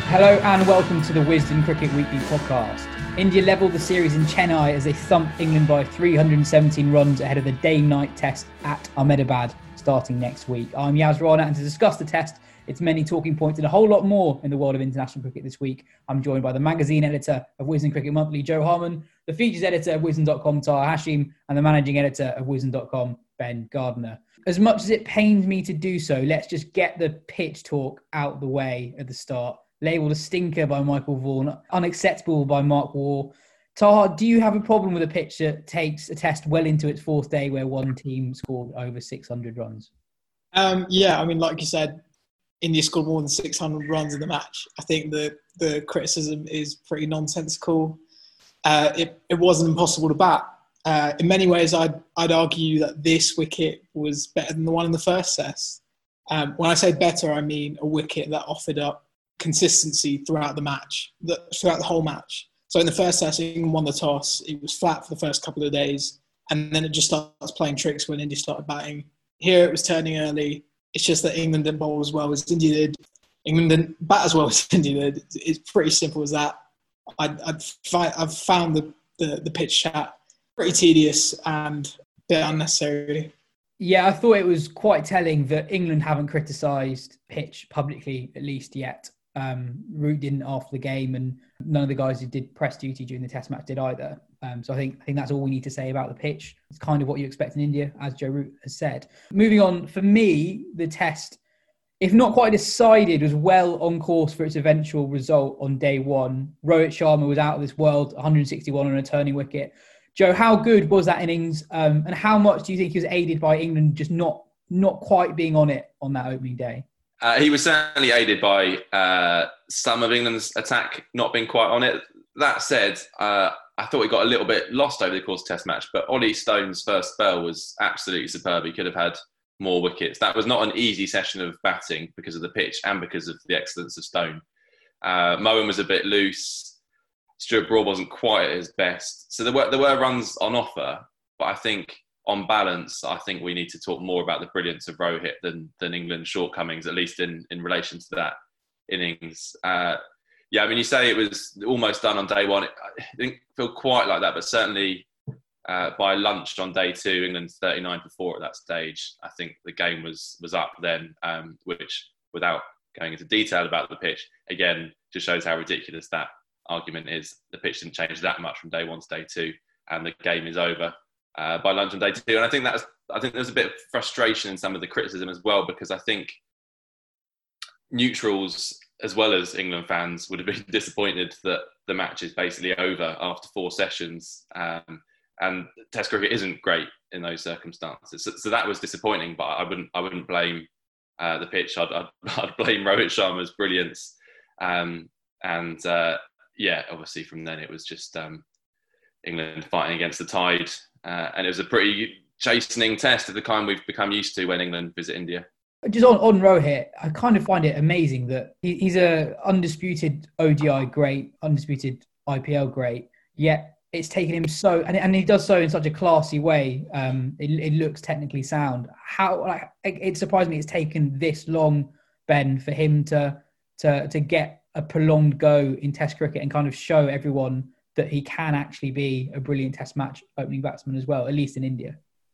Hello and welcome to the Wisden Cricket Weekly podcast. India levelled the series in Chennai as they thumped England by 317 runs ahead of the day-night test at Ahmedabad starting next week. I'm Yaz Rana, and to discuss the test, its many talking points and a whole lot more in the world of international cricket this week, I'm joined by the magazine editor of Wisden Cricket Monthly, Joe Harman, the features editor of Wisden.com, Taha Hashim, and the managing editor of Wisden.com, Ben Gardner. As much as it pains me to do so, let's just get the pitch talk out the way at the start. Labelled a stinker by Michael Vaughan, unacceptable by Mark Waugh. Taha, do you have a problem with a pitch that takes a test well into its fourth day where one team scored over 600 runs? Yeah, I mean, like you said, India scored more than 600 runs in the match. I think the criticism is pretty nonsensical. It wasn't impossible to bat. In many ways, I'd argue that this wicket was better than the one in the first test. When I say better, I mean a wicket that offered up consistency throughout the match, throughout the whole match. So in the first test, England won the toss. It was flat for the first couple of days, and then it just starts playing tricks when India started batting. Here it was turning early. It's just that England didn't bowl as well as India did. England didn't bat as well as India did. It's pretty simple as that. I've found the pitch chat pretty tedious and a bit unnecessary. Yeah, I thought it was quite telling that England haven't criticised pitch publicly, at least yet. Root didn't after the game, and none of the guys who did press duty during the test match did either. So I think that's all we need to say about the pitch. It's kind of what you expect in India, as Joe Root has said. Moving on, for me, the test, if not quite decided, was well on course for its eventual result on day one. Rohit Sharma was out of this world, 161 on a turning wicket. Joe, how good was that innings, and how much do you think he was aided by England just not quite being on it on that opening day? He was certainly aided by some of England's attack not being quite on it. That said, I thought he got a little bit lost over the course of the test match, but Ollie Stone's first spell was absolutely superb. He could have had more wickets. That was not an easy session of batting because of the pitch and because of the excellence of Stone. Moeen was a bit loose. Stuart Broad wasn't quite at his best. So there were runs on offer, but I think on balance, I think we need to talk more about the brilliance of Rohit than England's shortcomings, at least in relation to that innings. Yeah, I mean, you say it was almost done on day one. It didn't feel quite like that, but certainly by lunch on day two, England's 39 for 4 at that stage. I think the game was up then, which, without going into detail about the pitch, again, just shows how ridiculous that argument is. The pitch didn't change that much from day one to day two, and the game is over by lunch on day two. And I think there's a bit of frustration in some of the criticism as well, because I think neutrals as well as England fans would have been disappointed that the match is basically over after 4 sessions. And Test cricket isn't great in those circumstances, so that was disappointing. But I wouldn't blame the pitch. I'd blame Rohit Sharma's brilliance. Yeah, obviously from then it was just England fighting against the tide, and it was a pretty chastening test of the kind we've become used to when England visit India. Just on Rohit, I kind of find it amazing that he's a undisputed ODI great, undisputed IPL great, yet it's taken him so, and he does so in such a classy way. It looks technically sound. It surprised me it's taken this long, Ben, for him to get a prolonged go in Test cricket and kind of show everyone that he can actually be a brilliant Test match opening batsman as well, at least in India.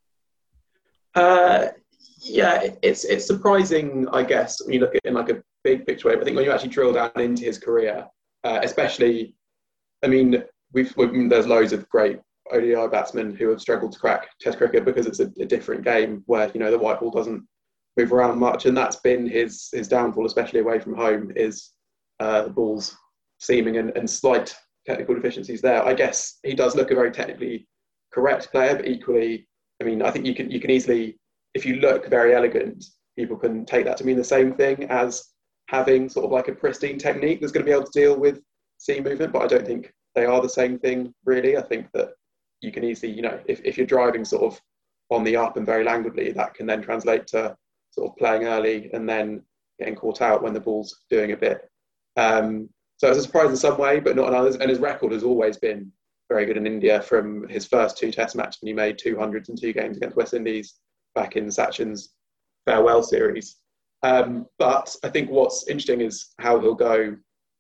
Yeah, it's surprising, I guess, when you look at it in like a big picture way. But I think when you actually drill down into his career, especially, I mean, there's loads of great ODI batsmen who have struggled to crack Test cricket because it's a different game where, you know, the white ball doesn't move around much, and that's been his downfall, especially away from home, is the ball's seaming and slight technical deficiencies there. I guess he does look a very technically correct player, but equally, I mean, I think you can easily, if you look very elegant, people can take that to mean the same thing as having sort of like a pristine technique that's going to be able to deal with seam movement, but I don't think they are the same thing, really. I think that you can easily, you know, if you're driving sort of on the up and very languidly, that can then translate to sort of playing early and then getting caught out when the ball's doing a bit. So it's a surprise in some way, but not in others. And his record has always been very good in India from his first 2 Test matches when he made 200s in 2 games against West Indies back in Sachin's farewell series. But I think what's interesting is how he'll go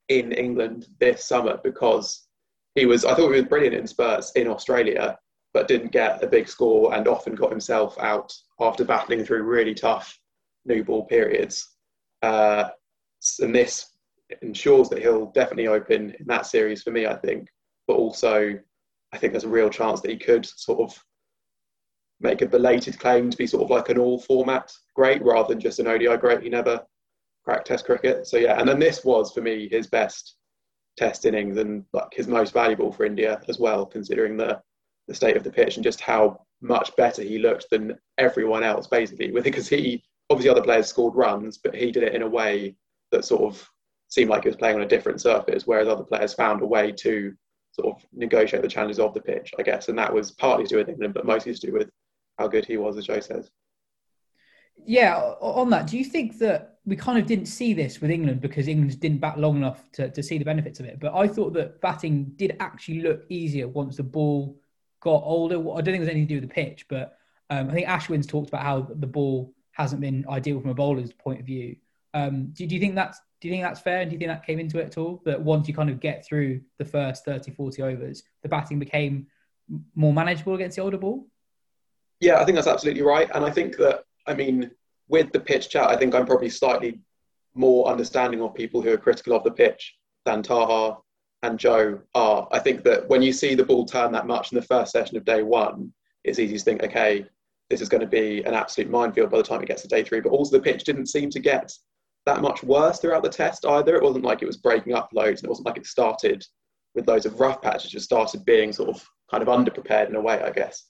in England this summer because I thought he was brilliant in spurts in Australia, but didn't get a big score and often got himself out after battling through really tough new ball periods. And this ensures that he'll definitely open in that series for me, I think. But also, I think there's a real chance that he could sort of make a belated claim to be sort of like an all-format great rather than just an ODI great. He never cracked Test cricket. So yeah, and then this was, for me, his best Test innings and like his most valuable for India as well, considering the state of the pitch and just how much better he looked than everyone else, basically. Because he, obviously other players scored runs, but he did it in a way that sort of seemed like he was playing on a different surface, whereas other players found a way to sort of negotiate the challenges of the pitch, I guess. And that was partly to do with England, but mostly to do with how good he was, as Joe says. Yeah, on that, do you think that we kind of didn't see this with England because England didn't bat long enough to see the benefits of it? But I thought that batting did actually look easier once the ball got older. I don't think it was anything to do with the pitch, but I think Ashwin's talked about how the ball hasn't been ideal from a bowler's point of view. Do you think that's fair? And do you think that came into it at all? That once you kind of get through the first 30, 40 overs, the batting became more manageable against the older ball? Yeah, I think that's absolutely right. And I think that, I mean, with the pitch chat, I think I'm probably slightly more understanding of people who are critical of the pitch than Taha and Joe are. I think that when you see the ball turn that much in the first session of day one, it's easy to think, okay, this is going to be an absolute minefield by the time it gets to day three. But also the pitch didn't seem to get that much worse throughout the Test either. It wasn't like it was breaking up loads, and it wasn't like it started with loads of rough patches. It just started being sort of kind of underprepared in a way, I guess.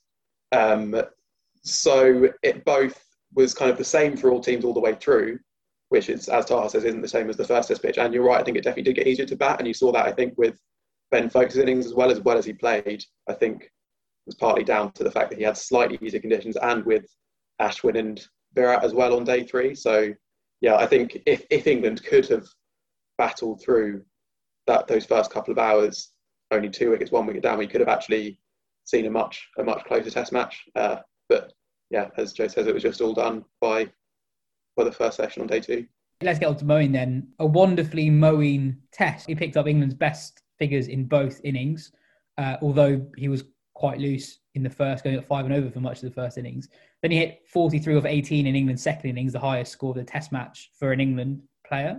So it both was kind of the same for all teams all the way through, which is, as Taha says, isn't the same as the first Test pitch. And you're right, I think it definitely did get easier to bat. And you saw that, I think, with Ben Foakes' innings as well as he played. I think was partly down to the fact that he had slightly easier conditions, and with Ashwin and Virat as well on day three. So yeah, I think if England could have battled through those first couple of hours, only 2 wickets, 1 wicket down, we could have actually seen a much closer Test match. But yeah, as Joe says, it was just all done by the first session on day 2. Let's get on to mowing then. A wonderfully mowing Test. He picked up England's best figures in both innings, although he was quite loose in the first, going at 5 and over for much of the first innings. Then he hit 43 of 18 in England's second innings, the highest score of the Test match for an England player.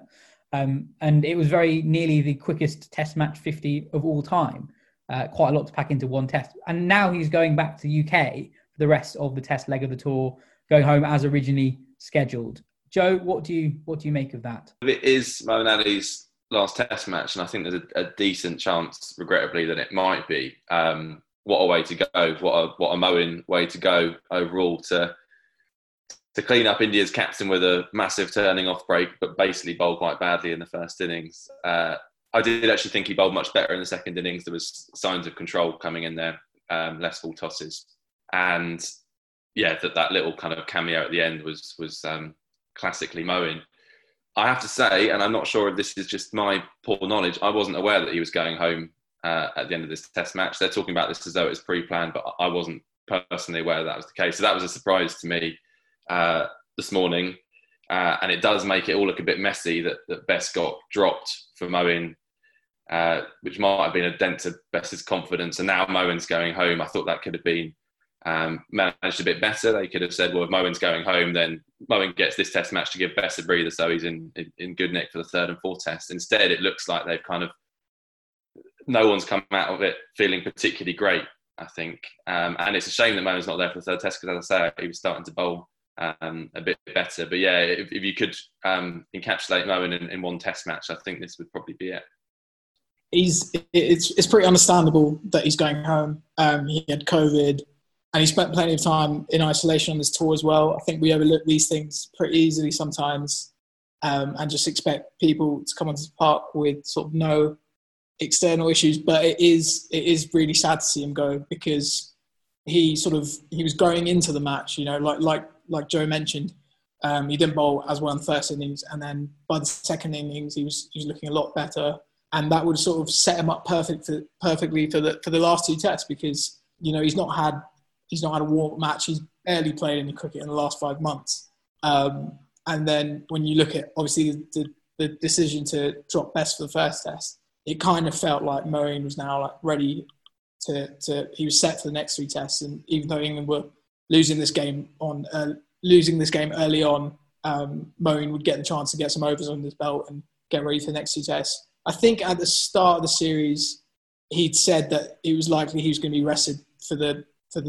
And it was very nearly the quickest Test match 50 of all time. Quite a lot to pack into one Test. And now he's going back to the UK for the rest of the Test leg of the tour, going home as originally scheduled. Joe, what do you make of that? It is Moeen Ali's last Test match, and I think there's a decent chance, regrettably, that it might be. What a way to go! What a Moeen way to go overall to clean up India's captain with a massive turning off break, but basically bowled quite badly in the first innings. I did actually think he bowled much better in the second innings. There was signs of control coming in there, less full tosses, and yeah, that little kind of cameo at the end was classically Moeen. I have to say, and I'm not sure if this is just my poor knowledge, I wasn't aware that he was going home at the end of this Test match. They're talking about this as though it was pre-planned, but I wasn't personally aware that was the case. So that was a surprise to me this morning. And it does make it all look a bit messy that Bess got dropped for Moeen, which might have been a dent to Bess's confidence. And now Moeen's going home. I thought that could have been managed a bit better. They could have said, well, if Moeen's going home, then Moeen gets this Test match to give Bess a breather, so he's in good nick for the third and fourth Test. Instead, it looks like they've kind of, no one's come out of it feeling particularly great, I think. And it's a shame that Moeen's not there for the third Test, because as I say, he was starting to bowl a bit better. But yeah, if you could encapsulate Moeen in one Test match, I think this would probably be it. It's pretty understandable that he's going home. He had COVID, and he spent plenty of time in isolation on this tour as well. I think we overlook these things pretty easily sometimes, and just expect people to come onto the park with sort of no external issues. But it is really sad to see him go, because he was going into the match, you know, like Joe mentioned, he didn't bowl as well in the first innings, and then by the second innings he was looking a lot better, and that would sort of set him up perfectly for the last 2 Tests, because you know he's not had a warm-up match. He's barely played any cricket in the last 5 months. And then when you look at, obviously, the the decision to drop Best for the first test, it kind of felt like Moeen was now like ready he was set for the next 3 tests. And even though England were losing this game early on, Moeen would get the chance to get some overs on his belt and get ready for the next 2 tests. I think at the start of the series, he'd said that it was likely he was going to be rested for the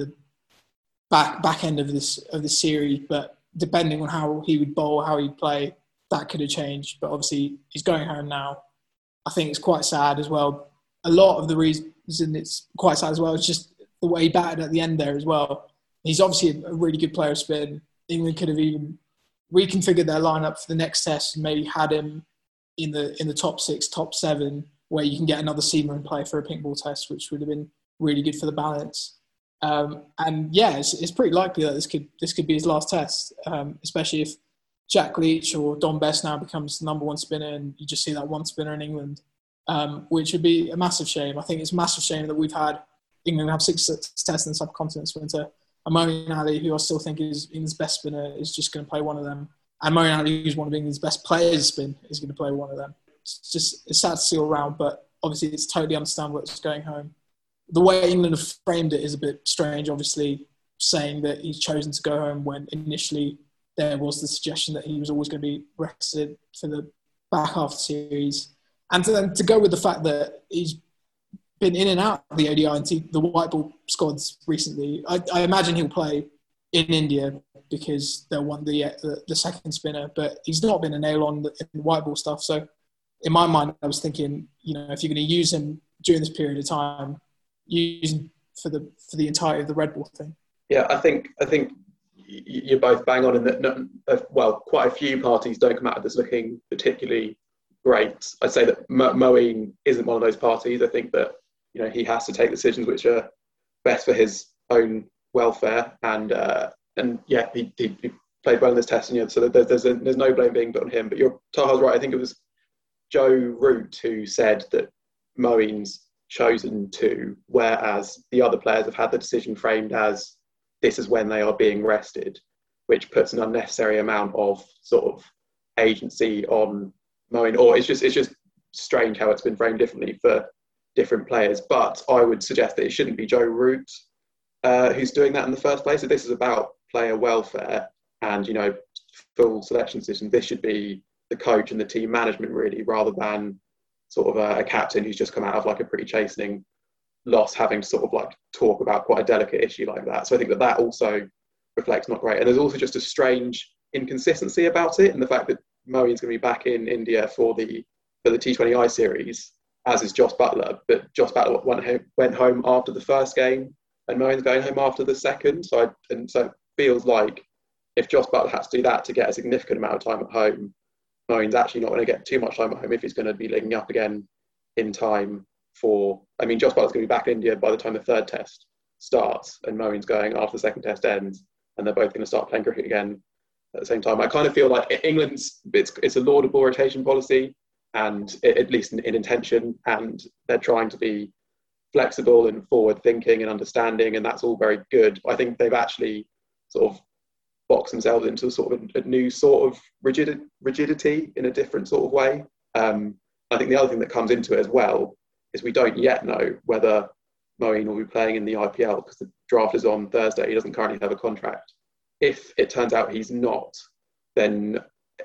back end of this series, but depending on how he would bowl, how he'd play, that could have changed. But obviously, he's going home now. I think it's quite sad as well. A lot of the reason it's quite sad as well is just the way he batted at the end there as well. He's obviously a really good player of spin. England could have even reconfigured their lineup for the next test and maybe had him in the top 6, top 7, where you can get another seamer and play for a pink ball test, which would have been really good for the balance. And yeah, it's pretty likely that this could be his last test, especially if Jack Leach or Dom Bess now becomes the number 1 spinner, and you just see that one spinner in England, which would be a massive shame. I think it's a massive shame that England have 6 tests in the subcontinent winter. And Moeen Ali, who I still think is England's best spinner, is just going to play one of them. And Moeen Ali, who's one of England's best players spin, is going to play one of them. It's sad to see all around, but obviously it's totally understandable it's going home. The way England have framed it is a bit strange, obviously, saying that he's chosen to go home when initially there was the suggestion that he was always going to be rested for the back half of the series. And to go with the fact that he's been in and out of the ODI and the white ball squads recently, I imagine he'll play in India because they'll want the second spinner, but he's not been a nail on in the white ball stuff. So in my mind, I was thinking, if you're going to use him during this period of time, use him for the entirety of the red ball thing. Yeah, I think you're both bang on in that. Quite a few parties don't come out of this looking particularly great. I'd say that Moeen isn't one of those parties. I think that he has to take decisions which are best for his own welfare, and he played well in this test, and so there's no blame being put on him. But Taha's right. I think it was Joe Root who said that Moeen's chosen to, whereas the other players have had the decision framed as this is when they are being rested, which puts an unnecessary amount of sort of agency on Moeen. Or it's just strange how it's been framed differently for different players. But I would suggest that it shouldn't be Joe Root who's doing that in the first place. So this is about player welfare and full selection decisions. This should be the coach and the team management really, rather than sort of a captain who's just come out of like a pretty chastening loss, having to sort of like talk about quite a delicate issue like that. So I think that also reflects not great. And there's also just a strange inconsistency about it, and the fact that Moeen's going to be back in India for the T20I series, as is Jos Buttler. But Jos Buttler went home after the first game, and Moeen's going home after the second. So it feels like if Jos Buttler has to do that to get a significant amount of time at home, Moeen's actually not going to get too much time at home if he's going to be linking up again in time for... I mean, Jos Buttler's going to be back in India by the time the third test starts, and Moeen's going after the second test ends, and they're both going to start playing cricket again at the same time. I kind of feel like England's... It's a laudable rotation policy, and at least in intention, and they're trying to be flexible and forward-thinking and understanding, and that's all very good. I think they've actually sort of box themselves into sort of a new sort of rigidity in a different sort of way. I think the other thing that comes into it as well is we don't yet know whether Moeen will be playing in the IPL because the draft is on Thursday. He doesn't currently have a contract. If it turns out he's not, then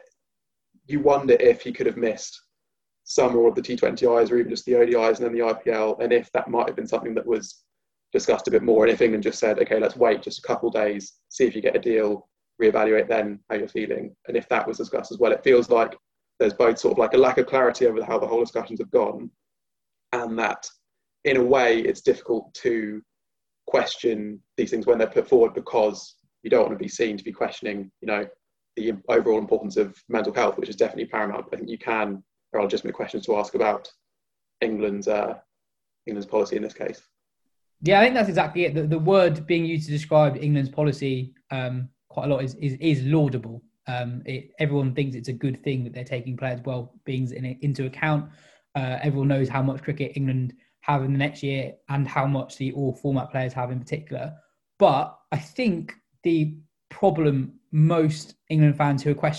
you wonder if he could have missed some or of the T20Is or even just the ODIs and then the IPL, and if that might have been something that was discussed a bit more, and if England just said, okay, let's wait just a couple of days, see if you get a deal, reevaluate then how you're feeling. And if that was discussed as well, it feels like there's both sort of like a lack of clarity over how the whole discussions have gone, and that in a way it's difficult to question these things when they're put forward, because you don't want to be seen to be questioning, the overall importance of mental health, which is definitely paramount. I think there are legitimate questions to ask about England's policy in this case. Yeah, I think that's exactly it. The word being used to describe England's policy quite a lot is laudable. Everyone thinks it's a good thing that they're taking players' well-beings into account. Everyone knows how much cricket England have in the next year and how much the all-format players have in particular. But I think the problem most England fans who are questioning it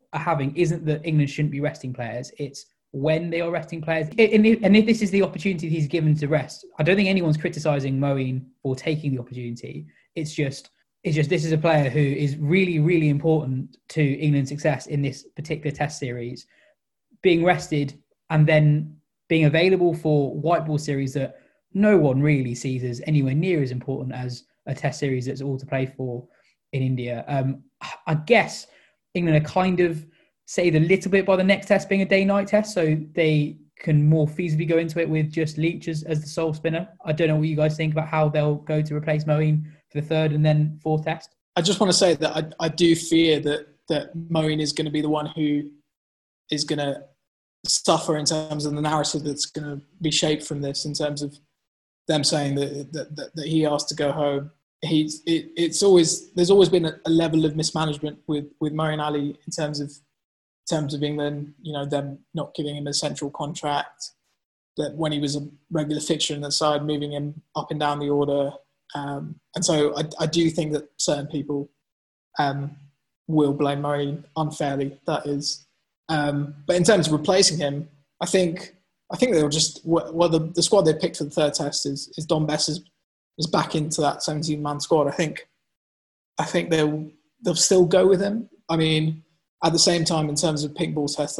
are having isn't that England shouldn't be resting players. It's when they are resting players. And if this is the opportunity he's given to rest, I don't think anyone's criticising Moeen for taking the opportunity. It's just this is a player who is really, really important to England's success in this particular Test series. Being rested and then being available for white ball series that no one really sees as anywhere near as important as a Test series that's all to play for in India. I guess England are kind of saved a little bit by the next Test being a day-night Test, so they can more feasibly go into it with just Leach as the sole spinner. I don't know what you guys think about how they'll go to replace Moeen for the third and then fourth Test. I just want to say that I do fear that Moeen is going to be the one who is going to suffer in terms of the narrative that's going to be shaped from this, in terms of them saying that he asked to go home. There's always been a level of mismanagement with Moeen Ali in terms of England, them not giving him a central contract, that when he was a regular fixture in the side, moving him up and down the order. And so I do think that certain people will blame Moeen unfairly, that is. But in terms of replacing him, I think they'll just, the squad they picked for the third Test is Dom Bess is back into that 17-man squad. I think they'll still go with him. I mean, at the same time, in terms of pink ball test,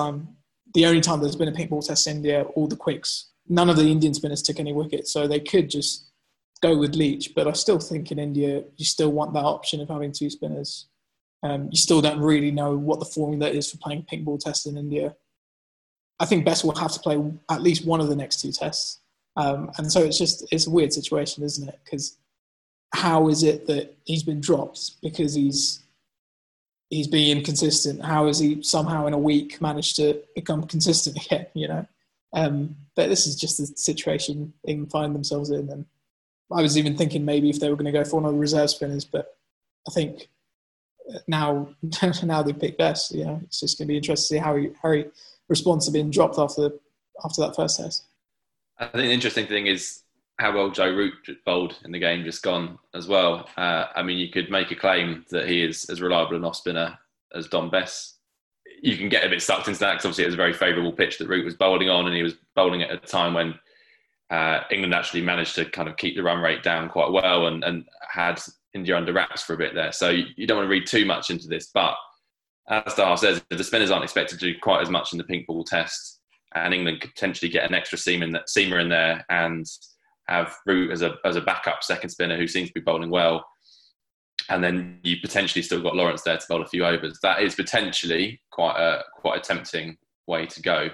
the only time there's been a pink ball test in India, all the quicks, none of the Indian spinners took any wickets, so they could just go with Leach. But I still think in India, you still want that option of having two spinners. You still don't really know what the formula is for playing pink ball test in India. I think Bess will have to play at least one of the next two tests. And so it's a weird situation, isn't it? Because how is it that he's been dropped because he's being inconsistent? How has he somehow in a week managed to become consistent again, But this is just the situation England find themselves in. And I was even thinking maybe if they were going to go for one of the reserve spinners, but I think now they pick Bess. It's just going to be interesting to see how he responds to being dropped after that first Test. I think the interesting thing is how well Joe Root bowled in the game just gone as well. You could make a claim that he is as reliable an off spinner as Dom Bess. You can get a bit sucked into that because obviously it was a very favourable pitch that Root was bowling on, and he was bowling at a time when England actually managed to kind of keep the run rate down quite well and had India under wraps for a bit there. So you don't want to read too much into this, but as Daha says, the spinners aren't expected to do quite as much in the pink ball test, and England could potentially get an extra seamer in there and have Root as a backup second spinner who seems to be bowling well. And then you potentially still got Lawrence there to bowl a few overs. That is potentially quite a tempting way to go.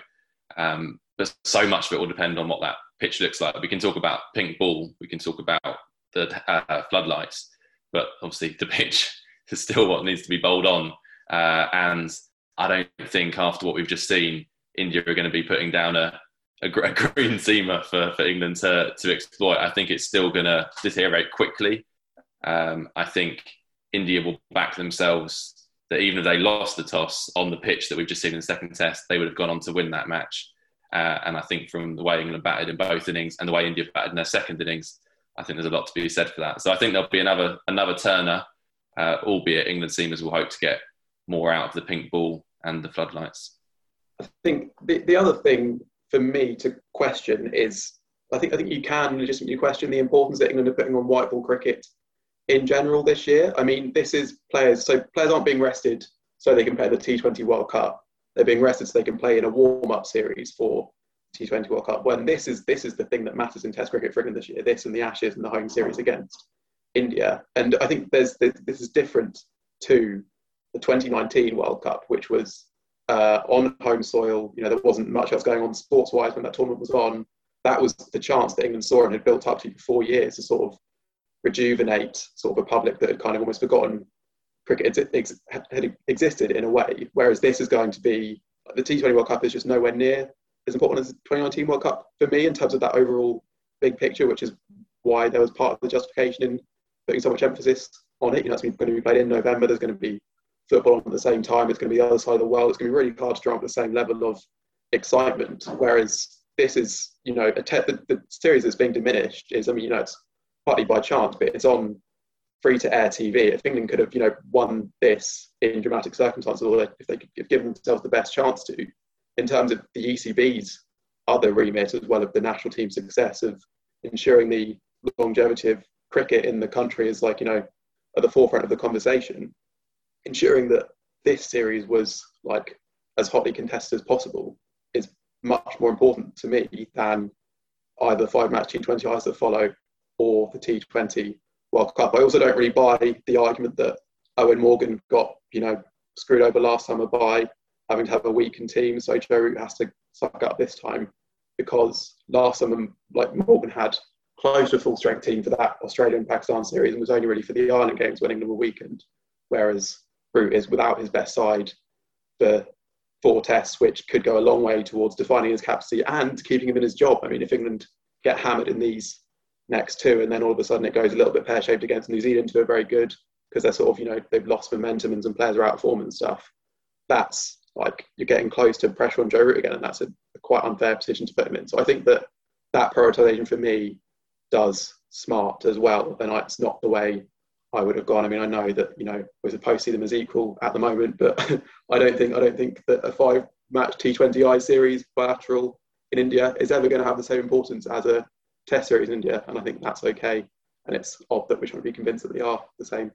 But so much of it will depend on what that pitch looks like. We can talk about pink ball, we can talk about the floodlights, but obviously the pitch is still what needs to be bowled on. And I don't think after what we've just seen, India are going to be putting down a green seamer for England to exploit. I think it's still going to deteriorate quickly. I think India will back themselves that even if they lost the toss on the pitch that we've just seen in the second Test, they would have gone on to win that match. And I think from the way England batted in both innings and the way India batted in their second innings, I think there's a lot to be said for that. So I think there'll be another turner, albeit England seamers will hope to get more out of the pink ball and the floodlights. I think the other thing for me to question is, I think you can legitimately question the importance that England are putting on white ball cricket in general this year. I mean, this is players aren't being rested so they can play the T20 World Cup. They're being rested so they can play in a warm-up series for T20 World Cup. When this is the thing that matters in Test cricket for England this year. This and the Ashes and the home series against India. And I think this is different to the 2019 World Cup, which was on home soil. There wasn't much else going on sports-wise when that tournament was on. That was the chance that England saw and had built up to for 4 years to sort of rejuvenate sort of a public that had kind of almost forgotten cricket had existed in a way. Whereas this is going to be, the T20 World Cup is just nowhere near as important as the 2019 World Cup for me in terms of that overall big picture, which is why there was part of the justification in putting so much emphasis on it. It's going to be played in November. There's going to be football on at the same time. It's going to be the other side of the world. It's going to be really hard to drum up the same level of excitement. Whereas this is, the series that's being diminished is, it's partly by chance, but it's on free-to-air TV. If England could have, won this in dramatic circumstances, or if they could have given themselves the best chance to, in terms of the ECB's other remit, as well as the national team's success of ensuring the longevity of cricket in the country is at the forefront of the conversation, ensuring that this series was as hotly contested as possible is much more important to me than either the 5-match T20Is that follow or the T20 World Cup. I also don't really buy the argument that Owen Morgan got, screwed over last summer by having to have a weakened team, so Joe Root has to suck up this time, because last summer, Morgan had close to a full-strength team for that Australia-Pakistan series and was only really for the Ireland games when England were weakened, whereas Root is without his best side for 4 tests, which could go a long way towards defining his capacity and keeping him in his job. I mean, if England get hammered in these next 2 and then all of a sudden it goes a little bit pear-shaped against New Zealand, who are very good because they're sort of, they've lost momentum and some players are out of form and stuff, that's you're getting close to pressure on Joe Root again, and that's a quite unfair position to put him in. So I think that prioritisation for me does smart as well, and it's not the way I would have gone. I mean, I know that we're supposed to see them as equal at the moment, but I don't think that a 5-match T20I series bilateral in India is ever going to have the same importance as a Test series in India, and I think that's okay. And it's odd that we're trying to be convinced that they are the same.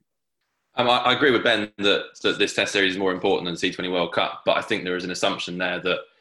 I agree with Ben that this Test series is more important than the T20 World Cup, but I think there is an assumption there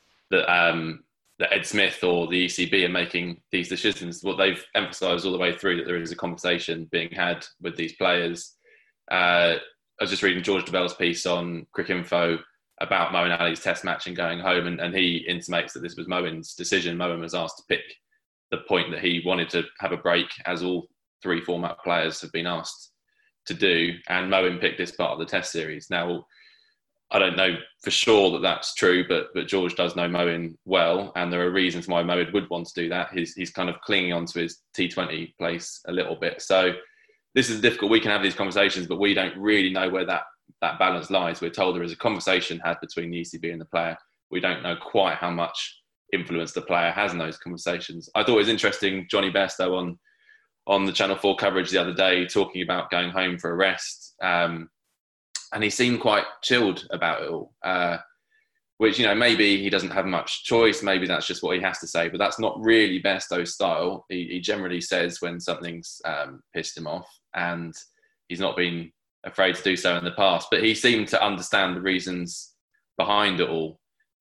that Ed Smith or the ECB are making these decisions. What they've emphasised all the way through, that there is a conversation being had with these players. I was just reading George Devell's piece on Cricinfo about Moeen Ali's Test match and going home, and he intimates that this was Moeen's decision. Moeen was asked to pick the point that he wanted to have a break, as all 3 format players have been asked to do, and Moeen picked this part of the Test series. Now, I don't know for sure that that's true, but George does know Moeen well, and there are reasons why Moeen would want to do that. He's kind of clinging on to his T20 place a little bit. So this is difficult. We can have these conversations, but we don't really know where that balance lies. We're told there is a conversation had between the ECB and the player. We don't know quite how much influence the player has in those conversations. I thought it was interesting, Johnny Bairstow on the Channel 4 coverage the other day, talking about going home for a rest. And he seemed quite chilled about it all, which, maybe he doesn't have much choice. Maybe that's just what he has to say, but that's not really Bairstow's style. He generally says when something's pissed him off, and he's not been afraid to do so in the past, but he seemed to understand the reasons behind it all.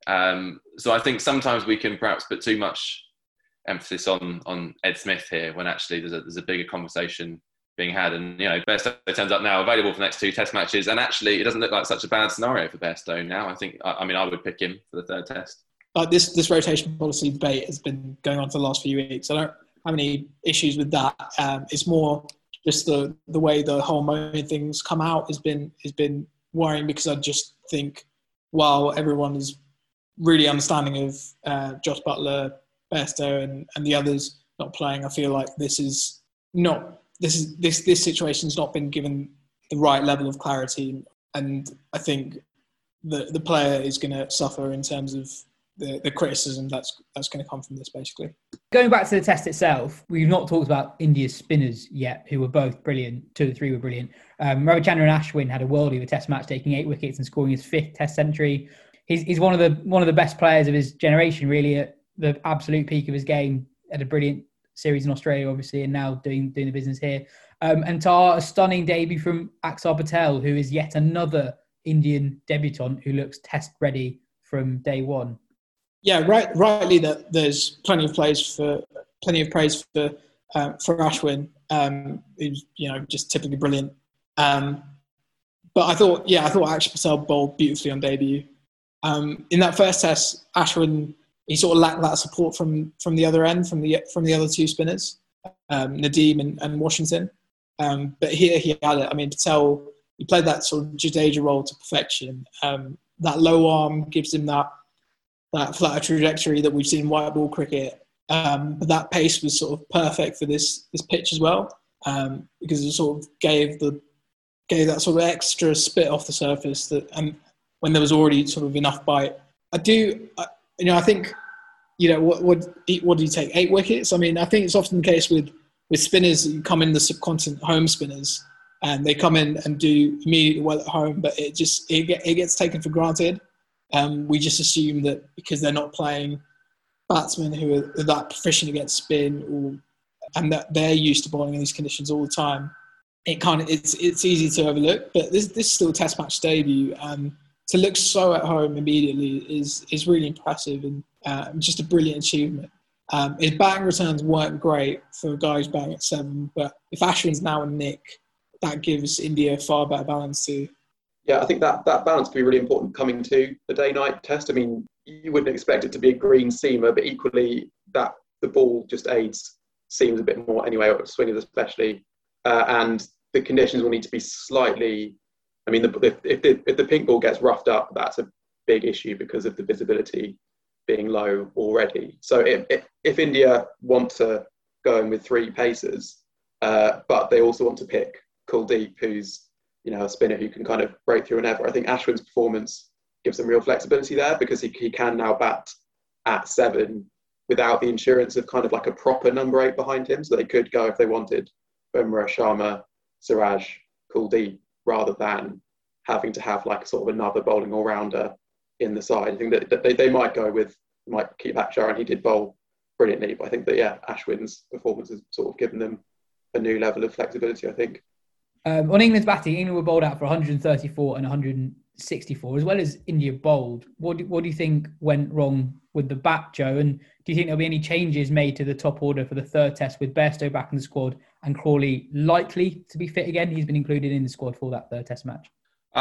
So I think sometimes we can perhaps put too much emphasis on Ed Smith here, when actually there's a bigger conversation being had. And Bairstow turns up now available for the next 2 Test matches, and actually it doesn't look like such a bad scenario for Bairstow now. I would pick him for the 3rd Test. This rotation policy debate has been going on for the last few weeks. I don't have any issues with that. It's more just the way the whole Moeen things come out has been worrying, because I just think while everyone is really understanding of Josh Buttler, Bairstow and the others not playing, I feel like this situation's not been given the right level of clarity, and I think the player is going to suffer in terms of the criticism that's going to come from this, basically. Going back to the Test itself, we've not talked about India's spinners yet, who were both brilliant. 2 of the 3 were brilliant. Ravichandran Ashwin had a worldie of a Test match, taking 8 wickets and scoring his 5th Test century. He's one of the best players of his generation, really, at the absolute peak of his game. Had a brilliant series in Australia, obviously, and now doing the business here. And Tar, a stunning debut from Axar Patel, who is yet another Indian debutant who looks Test ready from day one. Yeah, rightly that there's plenty of praise for Ashwin, who's just typically brilliant. But I thought Axar Patel bowled beautifully on debut. In that first Test, Ashwin, he sort of lacked that support from the other end, from the other 2 spinners, Nadeem and Washington. But here he had it. I mean, Patel, he played that sort of Jadeja role to perfection. That low arm gives him that flatter trajectory that we've seen in white ball cricket. But that pace was sort of perfect for this pitch as well, because it sort of gave that sort of extra spit off the surface that when there was already sort of enough bite. I think, what do you take? 8 wickets? I mean, I think it's often the case with spinners that come in the subcontinent home spinners. and they come in and do immediately well at home, but it gets taken for granted. We just assume that because they're not playing batsmen who are that proficient against spin, and that they're used to bowling in these conditions all the time, it's easy to overlook. But this is still a Test match debut, and to look so at home immediately is really impressive and just a brilliant achievement. His batting returns weren't great for guys batting at 7, but if Ashwin's now in nick, that gives India a far better balance too. Yeah, I think that balance could be really important coming to the day-night test. I mean, you wouldn't expect it to be a green seamer, but equally that the ball just aids seams a bit more anyway, or swingers especially, and the conditions will need to be slightly. I mean, if the pink ball gets roughed up, that's a big issue because of the visibility being low already. So if India want to go in with 3 pacers, but they also want to pick Kuldeep, who's a spinner who can kind of break through whenever, I think Ashwin's performance gives them real flexibility there because he can now bat at 7 without the insurance of kind of like a proper number 8 behind him. So they could go, if they wanted, Bumrah, Sharma, Siraj, Kuldeep, rather than having to have like sort of another bowling all-rounder in the side. I think that they might keep Akshar, and he did bowl brilliantly, but I think that Ashwin's performance has sort of given them a new level of flexibility, I think. On England's batting, England were bowled out for 134 and 164, as well as India bowled. What do you think went wrong with the bat, Joe? And do you think there'll be any changes made to the top order for the 3rd test with Bairstow back in the squad and Crawley likely to be fit again? He's been included in the squad for that 3rd test match.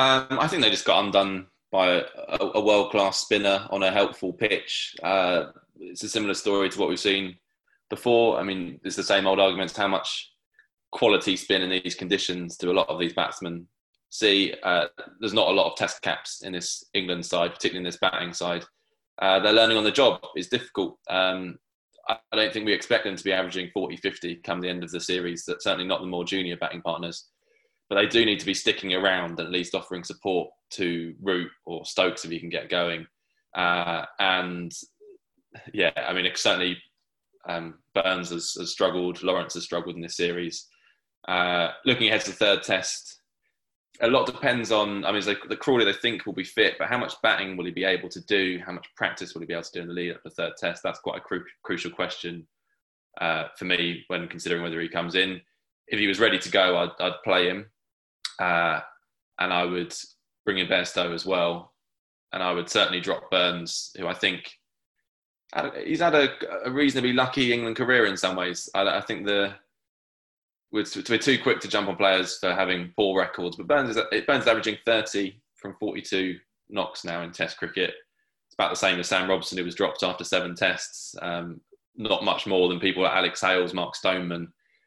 I think they just got undone by a world-class spinner on a helpful pitch. It's a similar story to what we've seen before. I mean, it's the same old arguments. How much quality spin in these conditions do a lot of these batsmen see? There's not a lot of test caps in this England side, particularly in this batting side. They're learning on the job. It's difficult. I don't think we expect them to be averaging 40, 50 come the end of the series. That's certainly not the more junior batting partners. But they do need to be sticking around, at least offering support to Root or Stokes if he can get going. And yeah, I mean, certainly Burns has struggled. Lawrence has struggled in this series. Looking ahead to the 3rd test, a lot depends on, I mean, the Crawley they think will be fit, but how much batting will he be able to do? How much practice will he be able to do in the lead up to the 3rd test? That's quite a crucial question for me when considering whether he comes in. If he was ready to go, I'd play him. And I would bring in Bairstow as well. And I would certainly drop Burns, who I think he's had a reasonably lucky England career in some ways. I think we're too quick to jump on players for having poor records, but Burns is averaging 30 from 42 knocks now in Test cricket. It's about the same as Sam Robson, who was dropped after 7 tests. Not much more than people like Alex Hales, Mark Stoneman.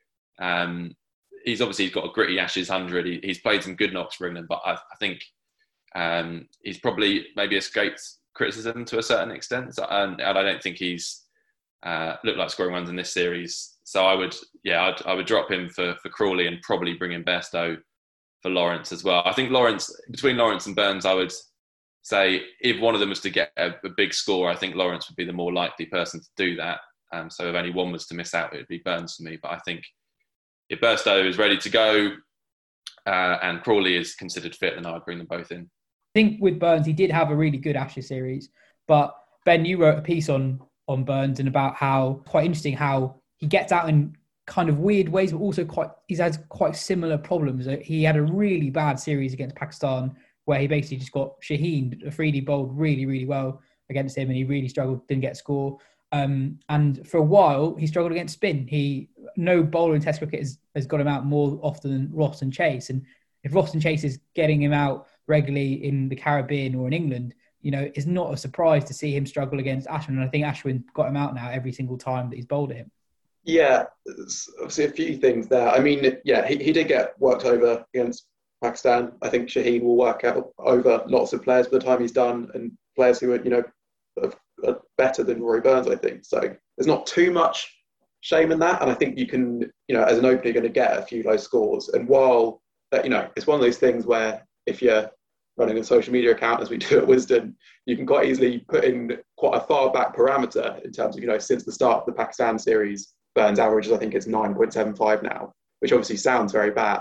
He's got a gritty Ashes 100. He's played some good knocks for England, but I think he's probably maybe escaped criticism to a certain extent. And I don't think he's looked like scoring runs in this series. So I would drop him for Crawley and probably bring in Bairstow for Lawrence as well. I think between Lawrence and Burns, I would say if one of them was to get a big score, I think Lawrence would be the more likely person to do that. So if only one was to miss out, it would be Burns for me. But I think if Bairstow is ready to go and Crawley is considered fit, then I would bring them both in. I think with Burns, he did have a really good Ashes series. But Ben, you wrote a piece on Burns and about how quite interesting how he gets out in kind of weird ways, but also he's had quite similar problems. He had a really bad series against Pakistan where he basically just got Shaheen. Afridi bowled really, really well against him and he really struggled, didn't get a score. And for a while, he struggled against spin. No bowler in Test cricket has got him out more often than Ross and Chase. And if Ross and Chase is getting him out regularly in the Caribbean or in England, it's not a surprise to see him struggle against Ashwin. And I think Ashwin got him out now every single time that he's bowled at him. Yeah, there's obviously a few things there. I mean, yeah, he did get worked over against Pakistan. I think Shaheen will work out over lots of players by the time he's done, and players who are better than Rory Burns, I think. So there's not too much shame in that. And I think you can, as an opener, you're going to get a few low scores. And while, it's one of those things where if you're running a social media account, as we do at Wisden, you can quite easily put in quite a far back parameter in terms of, since the start of the Pakistan series, Burns averages, I think it's 9.75 now, which obviously sounds very bad.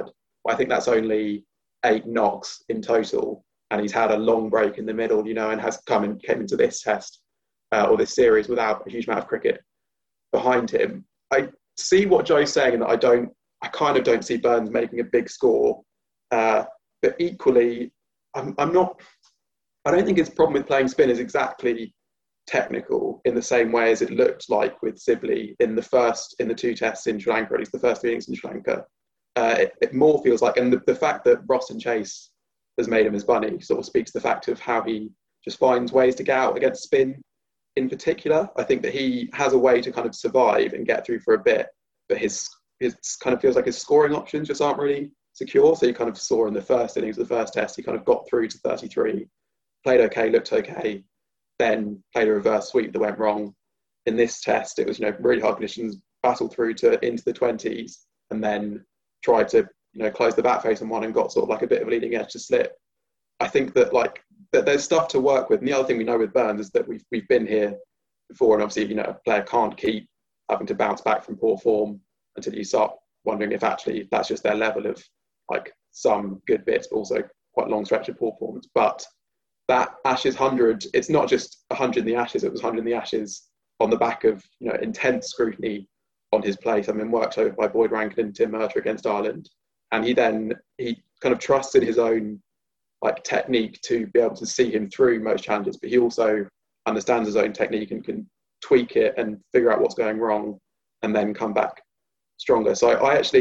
I think that's only 8 knocks in total, and he's had a long break in the middle, and has came into this test or this series without a huge amount of cricket behind him. I see what Joe's saying, and that I kind of don't see Burns making a big score, but equally, I don't think his problem with playing spin is exactly technical in the same way as it looked like with Sibley in the 2 tests in Sri Lanka, at least the first 3 innings in Sri Lanka. It more feels like, and the fact that Roston Chase has made him his bunny sort of speaks to the fact of how he just finds ways to get out against spin in particular. I think that he has a way to kind of survive and get through for a bit, but his kind of feels like his scoring options just aren't really secure. So you kind of saw in the first innings of the first test, he kind of got through to 33, played okay, looked okay, then played a reverse sweep that went wrong. In this test, it was really hard conditions, battled through to into the 20s, and then tried to close the bat face on one and got sort of like a bit of a leading edge to slip. I think that that there's stuff to work with. And the other thing we know with Burns is that we've been here before, and obviously a player can't keep having to bounce back from poor form until you start wondering if actually that's just their level of some good bits, but also quite long stretch of poor performance. But that Ashes 100, it's not just 100 in the Ashes, it was 100 in the Ashes on the back of intense scrutiny on his place. Worked over by Boyd Rankin and Tim Murtagh against Ireland, and he kind of trusted his own technique to be able to see him through most challenges, but he also understands his own technique and can tweak it and figure out what's going wrong and then come back stronger. So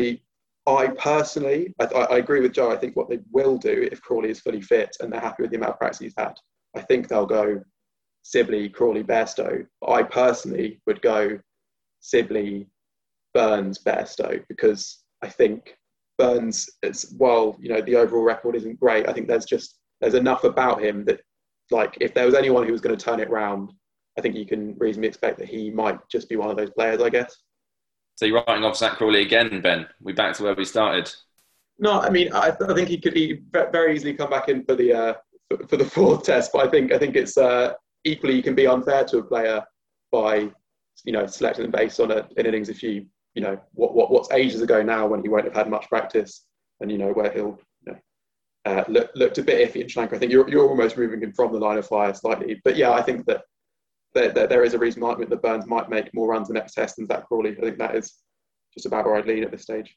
I personally agree with Joe. I think what they will do if Crawley is fully fit and they're happy with the amount of practice he's had, I think they'll go Sibley, Crawley, Bairstow. I personally would go Sibley, Burns, Bairstow, because I think Burns, while the overall record isn't great, I think there's enough about him that if there was anyone who was going to turn it round, I think you can reasonably expect that he might just be one of those players, I guess. So you're writing off Zach Crawley again, Ben? We're back to where we started. No, I think he could very easily come back in for the 4th test, but I think it's equally, you can be unfair to a player by selecting them based on an innings if you what's ages ago now when he won't have had much practice, and where he'll looked a bit iffy in Sri Lanka. I think you're almost moving him from the line of fire slightly, but yeah, I think that there is a reason that Burns might make more runs the next test than Zach Crawley. I think that is just about where I'd lean at this stage.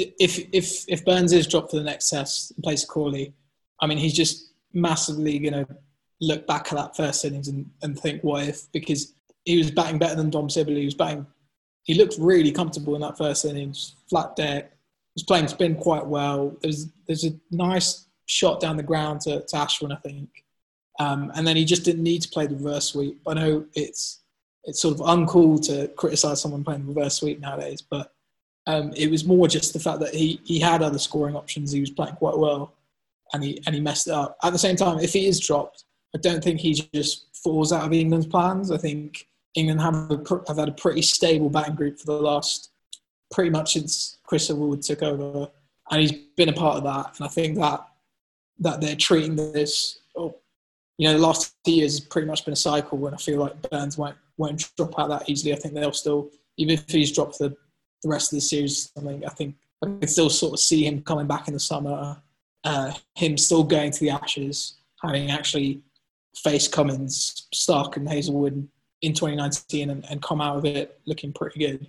If Burns is dropped for the next test in place of Crawley, he's just massively going to look back at that first innings and think, what if? Because he was batting better than Dom Sibley. He looked really comfortable in that first innings, flat deck, was playing spin quite well. There's a nice shot down the ground to Ashwin, I think. And then he just didn't need to play the reverse sweep. I know it's sort of uncool to criticise someone playing the reverse sweep nowadays, but it was more just the fact that he had other scoring options. He was playing quite well, and he messed it up. At the same time, if he is dropped, I don't think he just falls out of England's plans. I think England have had a pretty stable batting group for the last, pretty much since Chris Wood took over, and he's been a part of that. And I think that they're treating this, the last 2 years has pretty much been a cycle, and I feel like Burns won't drop out that easily. I think they'll still, even if he's dropped the rest of the series, I think I can still sort of see him coming back in the summer, him still going to the Ashes, having actually faced Cummins, Stark and Hazelwood in 2019 and come out of it looking pretty good.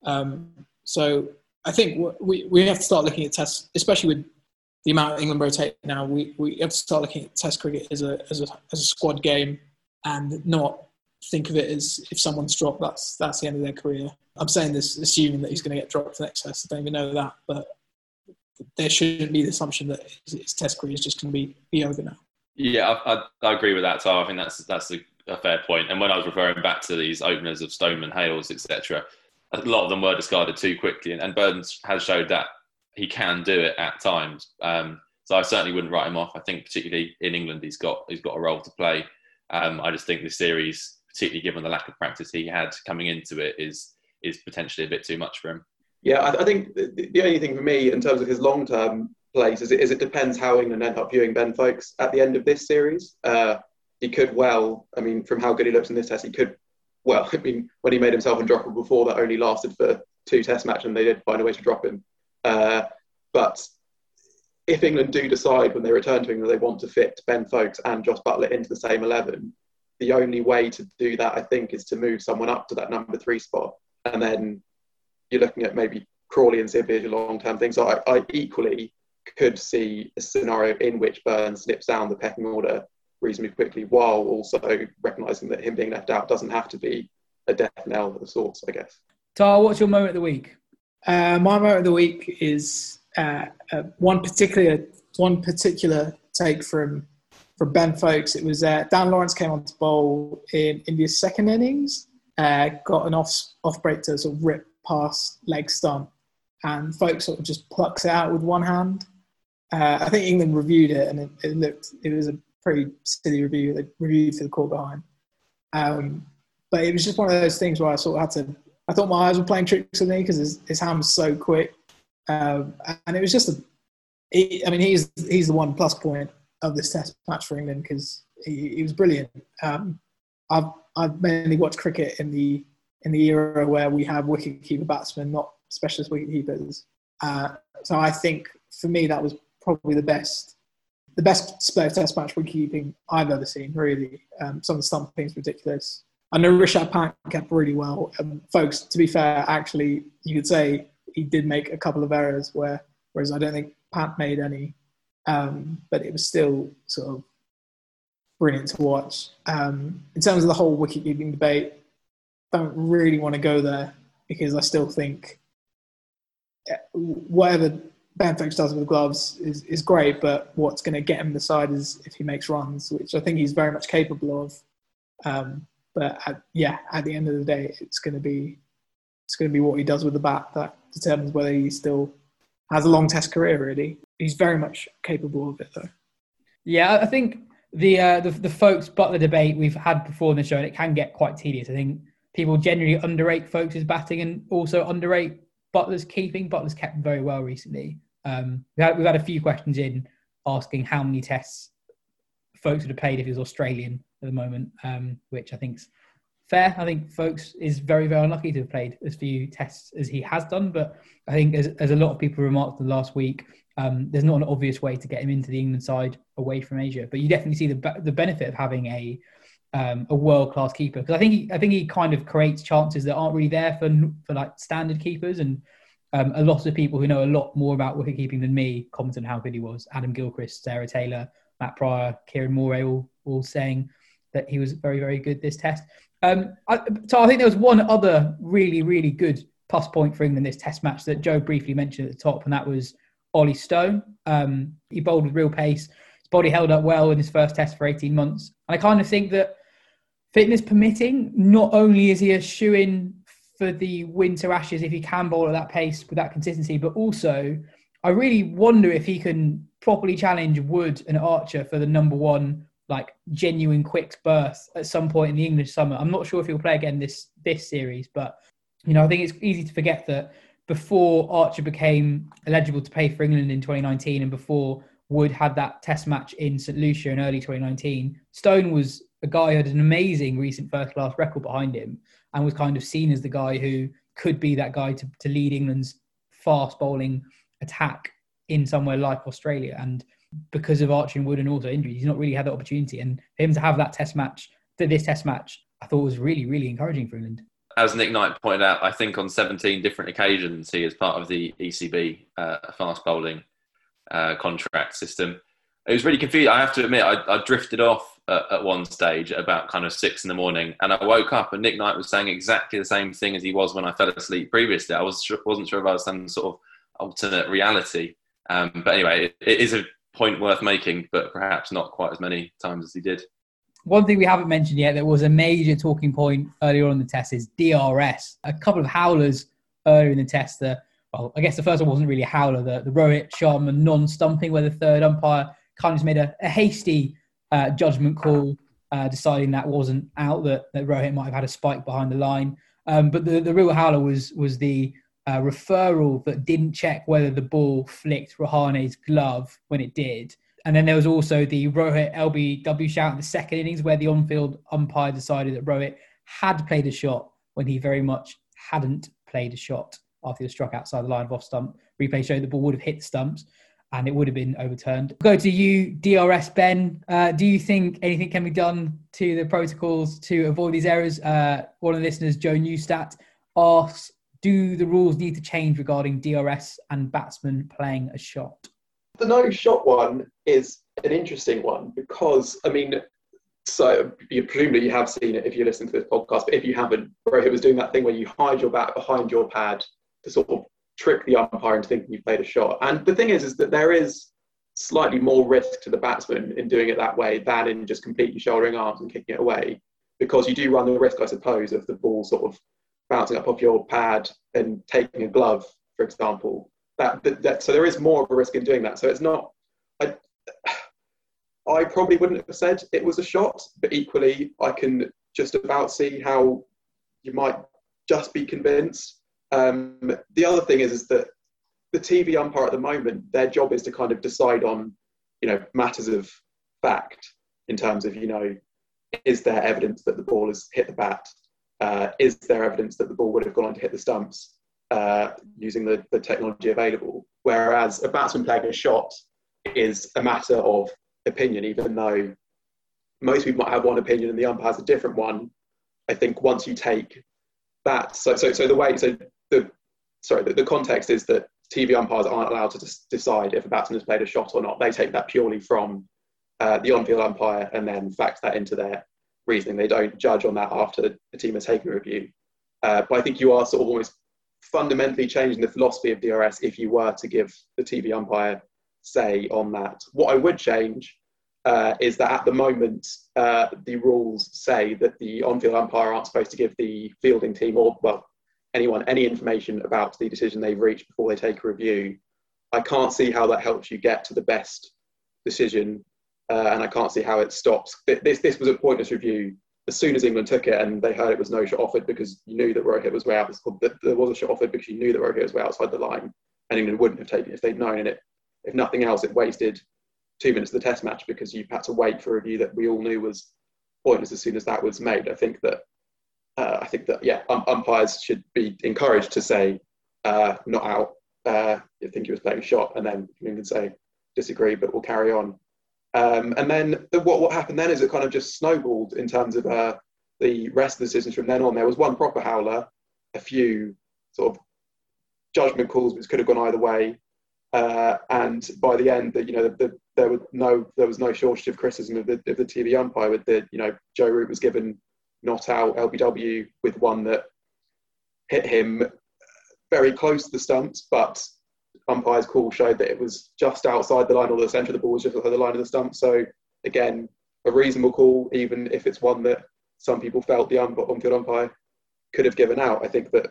So I think we have to start looking at tests, especially with the amount of England rotate now. We have to start looking at Test cricket as a squad game, and not think of it as if someone's dropped, that's the end of their career. I'm saying this assuming that he's going to get dropped the next test. I don't even know that, but there shouldn't be the assumption that his Test career is just going to be over now. Yeah, I agree with that, Tom. I think that's a fair point. And when I was referring back to these openers of Stoneman, Hales, etc., a lot of them were discarded too quickly. And Burns has showed that he can do it at times. So I certainly wouldn't write him off. I think particularly in England, he's got a role to play. I just think this series, particularly given the lack of practice he had coming into it, is potentially a bit too much for him. Yeah, I think the only thing for me in terms of his long-term place is it depends how England end up viewing Ben Foakes at the end of this series. He could from how good he looks in this test, when he made himself undroppable before, that only lasted for 2 test matches and they did find a way to drop him. But if England do decide when they return to England they want to fit Ben Foakes and Josh Buttler into the same 11, the only way to do that, I think, is to move someone up to that number 3 spot. And then you're looking at maybe Crawley and Zippy as your long-term thing. So I equally could see a scenario in which Burns slips down the pecking order reasonably quickly, while also recognising that him being left out doesn't have to be a death knell of sorts, I guess. Tar, what's your moment of the week? My moment of the week is one particular take from Ben Foakes. It was Dan Lawrence came on to bowl in India's second innings, got an off break to sort of rip past leg stump, and Foakes sort of just plucks it out with one hand. I think England reviewed it, and it was a pretty silly review. They reviewed for the call behind. But it was just one of those things where I sort of had to. I thought my eyes were playing tricks with me because his hand was so quick, and it was just he's the one plus point of this Test match for England because he was brilliant. I've mainly watched cricket in the era where we have wicket-keeper batsmen, not specialist wicket-keepers. So I think for me that was probably the best spare Test match wicket-keeping I've ever seen. Really, some of the stumping's ridiculous. I know Rishabh Pant kept really well. Folks, to be fair, actually, you could say he did make a couple of errors whereas I don't think Pant made any. But it was still sort of brilliant to watch. In terms of the whole wicket-keeping debate, don't really want to go there because I still think whatever Ben Foakes does with the gloves is great, but what's going to get him the side is if he makes runs, which I think he's very much capable of. But at the end of the day, it's going to be what he does with the bat that determines whether he still has a long Test career. Really, he's very much capable of it, though. Yeah, I think the Foakes Buttler debate we've had before in the show, and it can get quite tedious. I think people generally underrate Foakes' batting and also underrate Buttler's keeping. Buttler's kept very well recently. We've had a few questions in asking how many Tests Foakes would have played if he was Australian at the moment, which I think is fair. I think Foakes is very, very unlucky to have played as few Tests as he has done, but I think as a lot of people remarked the last week, there's not an obvious way to get him into the England side away from Asia, but you definitely see the benefit of having a world-class keeper, because I think he kind of creates chances that aren't really there for like standard keepers, and a lot of people who know a lot more about wicket keeping than me commented on how good he was. Adam Gilchrist, Sarah Taylor, Matt Pryor, Kieran Moray, all saying that he was very, very good this Test. So I think there was one other really, really good plus point for England this Test match that Joe briefly mentioned at the top, and that was Ollie Stone. He bowled with real pace. His body held up well in his first Test for 18 months. And I kind of think that fitness permitting, not only is he a shoo-in for the Winter Ashes if he can bowl at that pace with that consistency, but also I really wonder if he can properly challenge Wood and Archer for the number one, like genuine quick berth at some point in the English summer. I'm not sure if he'll play again this series, but I think it's easy to forget that before Archer became eligible to play for England in 2019 and before Wood had that Test match in St Lucia in early 2019, Stone was a guy who had an amazing recent first-class record behind him and was kind of seen as the guy who could be that guy to lead England's fast bowling attack in somewhere like Australia. And because of Archer and Wood and also injuries, he's not really had that opportunity. And for him to have that this Test match, I thought was really, really encouraging for England. As Nick Knight pointed out, I think on 17 different occasions he is part of the ECB fast bowling contract system. It was really confusing. I have to admit, I drifted off at one stage at about kind of 6 a.m, and I woke up and Nick Knight was saying exactly the same thing as he was when I fell asleep previously. I wasn't sure if I was some sort of alternate reality. But anyway, it is a point worth making, but perhaps not quite as many times as he did. One thing we haven't mentioned yet that was a major talking point earlier on in the Test is DRS. A couple of howlers earlier in the Test. I guess the first one wasn't really a howler. The Rohit Sharma non-stumping, where the third umpire kind of just made a hasty judgment call, deciding that wasn't out, that Rohit might have had a spike behind the line. But the real howler was the referral that didn't check whether the ball flicked Rahane's glove when it did. And then there was also the Rohit LBW shout in the second innings where the on-field umpire decided that Rohit had played a shot when he very much hadn't played a shot after he was struck outside the line of off stump. Replay showed the ball would have hit the stumps. and it would have been overturned. Go to you, DRS Ben. Do you think anything can be done to the protocols to avoid these errors? One of the listeners, Joe Newstat, asks, do the rules need to change regarding DRS and batsmen playing a shot? The no shot one is an interesting one because, I mean, so presumably you have seen it if you listen to this podcast, but if you haven't, Rohit was doing that thing where you hide your bat behind your pad to sort of trick the umpire into thinking you played a shot. And the thing is that there is slightly more risk to the batsman in doing it that way than in just completely shouldering arms and kicking it away, because you do run the risk, I suppose, of the ball sort of bouncing up off your pad and taking a glove, for example. So there is more of a risk in doing that. So it's not. I probably wouldn't have said it was a shot, but equally, I can just about see how you might just be convinced. The other thing is that the TV umpire at the moment, their job is to kind of decide on, matters of fact in terms of, is there evidence that the ball has hit the bat? Is there evidence that the ball would have gone on to hit the stumps using the technology available? Whereas a batsman playing a shot is a matter of opinion, even though most people might have one opinion and the umpire has a different one. I think once you take that, the context is that TV umpires aren't allowed to decide if a batsman has played a shot or not. They take that purely from the on-field umpire and then factor that into their reasoning. They don't judge on that after the team has taken a review. But I think you are sort of almost fundamentally changing the philosophy of DRS if you were to give the TV umpire say on that. What I would change is that at the moment, the rules say that the on-field umpire aren't supposed to give the fielding team or, anyone, any information about the decision they've reached before they take a review. I can't see how that helps you get to the best decision, and I can't see how it stops. This was a pointless review. As soon as England took it and they heard it was no shot offered because you knew that Rohit was way out, there was a shot offered because you knew that Rohit was way outside the line, and England wouldn't have taken it if they'd known it. If nothing else, it wasted 2 minutes of the test match because you had to wait for a review that we all knew was pointless as soon as that was made. I think that umpires should be encouraged to say not out. I think he was playing a shot, and then you can say disagree, but we'll carry on. And then what happened then is it kind of just snowballed in terms of the rest of the decisions from then on. There was one proper howler, a few sort of judgment calls which could have gone either way. And by the end, there was no shortage of criticism of the TV umpire. With Joe Root was given not out LBW with one that hit him very close to the stumps, but umpire's call showed that it was just outside the line, or the centre of the ball was just outside the line of the stump. So again, a reasonable call, even if it's one that some people felt the on-field umpire could have given out. I think that.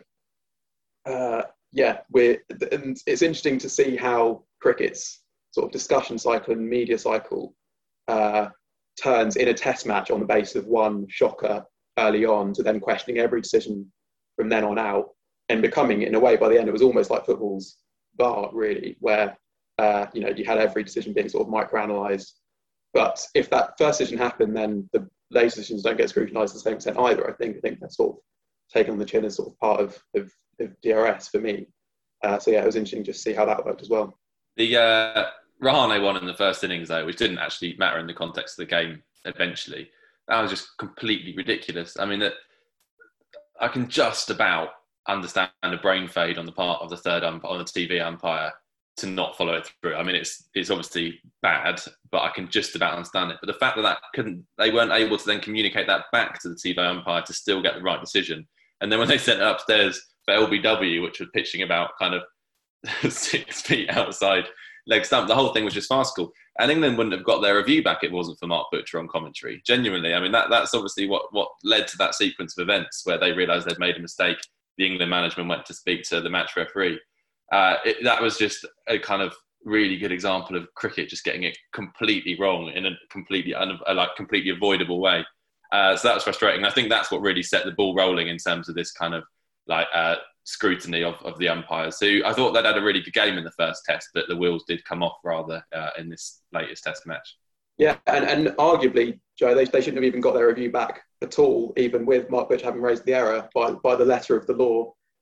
And it's interesting to see how cricket's sort of discussion cycle and media cycle turns in a test match on the basis of one shocker early on to then questioning every decision from then on out, and becoming, in a way, by the end, it was almost like football's VAR, really, where you had every decision being sort of microanalyzed. But if that first decision happened, then the later decisions don't get scrutinised to the same extent either. I think that's sort of taken on the chin as sort of part of DRS for me. It was interesting just to see how that worked as well. The Rahane one in the first innings, though, which didn't actually matter in the context of the game eventually, that was just completely ridiculous. I mean, that I can just about understand a brain fade on the part of the third umpire, on the TV umpire, to not follow it through. I mean, it's obviously bad, but I can just about understand it. But the fact that they weren't able to then communicate that back to the TV umpire to still get the right decision. And then when they sent it upstairs for LBW, which was pitching about kind of 6 feet outside leg stump, the whole thing was just farcical. And England wouldn't have got their review back if it wasn't for Mark Butcher on commentary. Genuinely, I mean, that's obviously what led to that sequence of events where they realised they'd made a mistake. The England management went to speak to the match referee. That was just a kind of really good example of cricket just getting it completely wrong in a completely avoidable way. So that was frustrating. I think that's what really set the ball rolling in terms of this kind of scrutiny of the umpires, who I thought they'd had a really good game in the first test, but the wheels did come off rather in this latest test match. Yeah, and arguably, Joe, they shouldn't have even got their review back at all, even with Mark Butcher having raised the error by the letter of the law.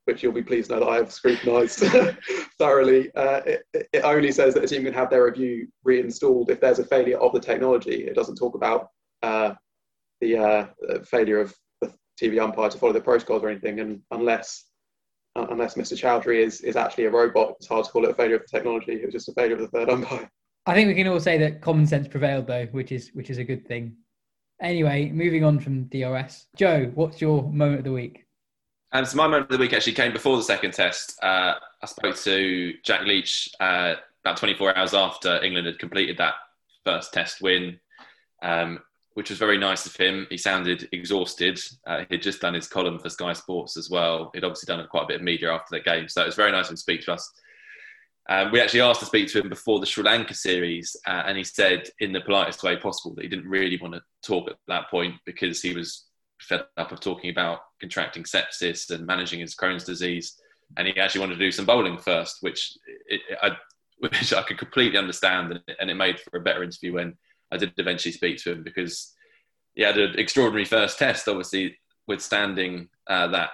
which you'll be pleased to know that I have scrutinised thoroughly, it only says that a team can have their review reinstalled if there's a failure of the technology. It doesn't talk about the failure of the TV umpire to follow the protocols or anything. And unless Mr. Chowdhury is actually a robot, it's hard to call it a failure of the technology. It was just a failure of the third umpire. I think we can all say that common sense prevailed, though, which is a good thing. Anyway, moving on from DRS. Joe, what's your moment of the week? So my moment of the week actually came before the second test. I spoke to Jack Leach about 24 hours after England had completed that first test win, which was very nice of him. He sounded exhausted. He'd just done his column for Sky Sports as well. He'd obviously done quite a bit of media after that game. So it was very nice of him to speak to us. We actually asked to speak to him before the Sri Lanka series, and he said in the politest way possible that he didn't really want to talk at that point because he was fed up of talking about contracting sepsis and managing his Crohn's disease, and he actually wanted to do some bowling first, which I could completely understand, and it made for a better interview when I did eventually speak to him, because he had an extraordinary first test, obviously withstanding the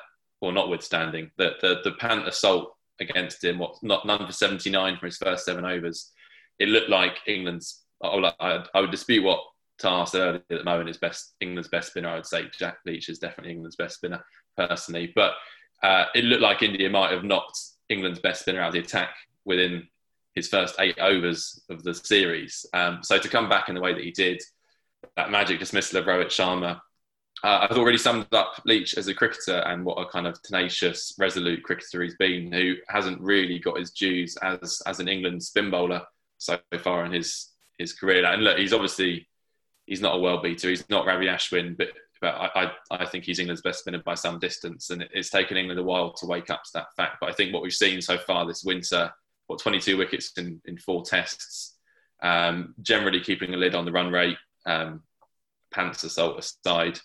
Pant assault against him, none for 79 from his first 7 overs. It looked like England's. I would dispute what Tar said earlier at the moment is England's best spinner. I would say Jack Leach is definitely England's best spinner personally, but it looked like India might have knocked England's best spinner out of the attack within his first 8 overs of the series. So to come back in the way that he did, that magic dismissal of Rohit Sharma, I thought really summed up Leach as a cricketer and what a kind of tenacious, resolute cricketer he's been, who hasn't really got his dues as an England spin bowler so far in his career. And look, he's not a world beater. He's not Ravi Ashwin, but I think he's England's best spinner by some distance. And it's taken England a while to wake up to that fact. But I think what we've seen so far this winter, 22 wickets in 4 tests, generally keeping a lid on the run rate, Pant's assault aside,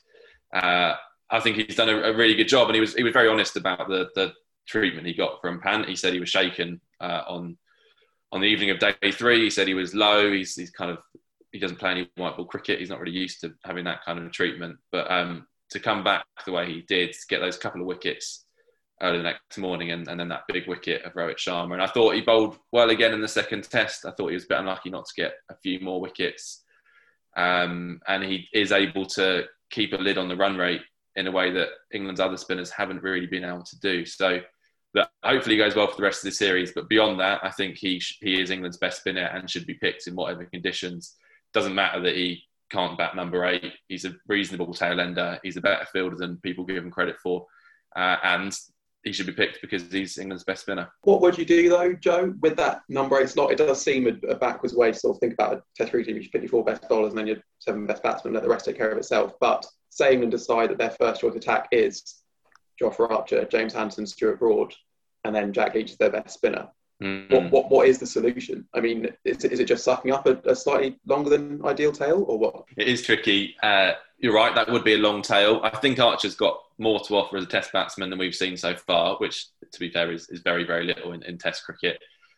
I think he's done a really good job. And he was very honest about the treatment he got from Pant. He said he was shaken on the evening of day 3. He said he was low. He doesn't play any white ball cricket. He's not really used to having that kind of treatment. But to come back the way he did, to get those couple of wickets early the next morning and then that big wicket of Rohit Sharma. And I thought he bowled well again in the second test. I thought he was a bit unlucky not to get a few more wickets. And he is able to keep a lid on the run rate in a way that England's other spinners haven't really been able to do. So hopefully he goes well for the rest of the series. But beyond that, I think he is England's best spinner and should be picked in whatever conditions. Doesn't matter that he can't bat number 8. He's a reasonable tail ender. He's a better fielder than people give him credit for. And he should be picked because he's England's best spinner. What would you do though, Joe, with that number 8 slot? It does seem a backwards way to sort of think about a Test cricket team. You should pick your 4 best bowlers and then your 7 best batsmen, let the rest take care of itself. But say England decide that their first choice attack is Jofra Archer, James Anderson, Stuart Broad, and then Jack Leach is their best spinner. Mm-hmm. What is the solution? I mean, is it just sucking up a slightly longer than ideal tail, or what? It is tricky. You're right, that would be a long tail. I think Archer's got more to offer as a Test batsman than we've seen so far, which, to be fair, is very, very little in Test cricket.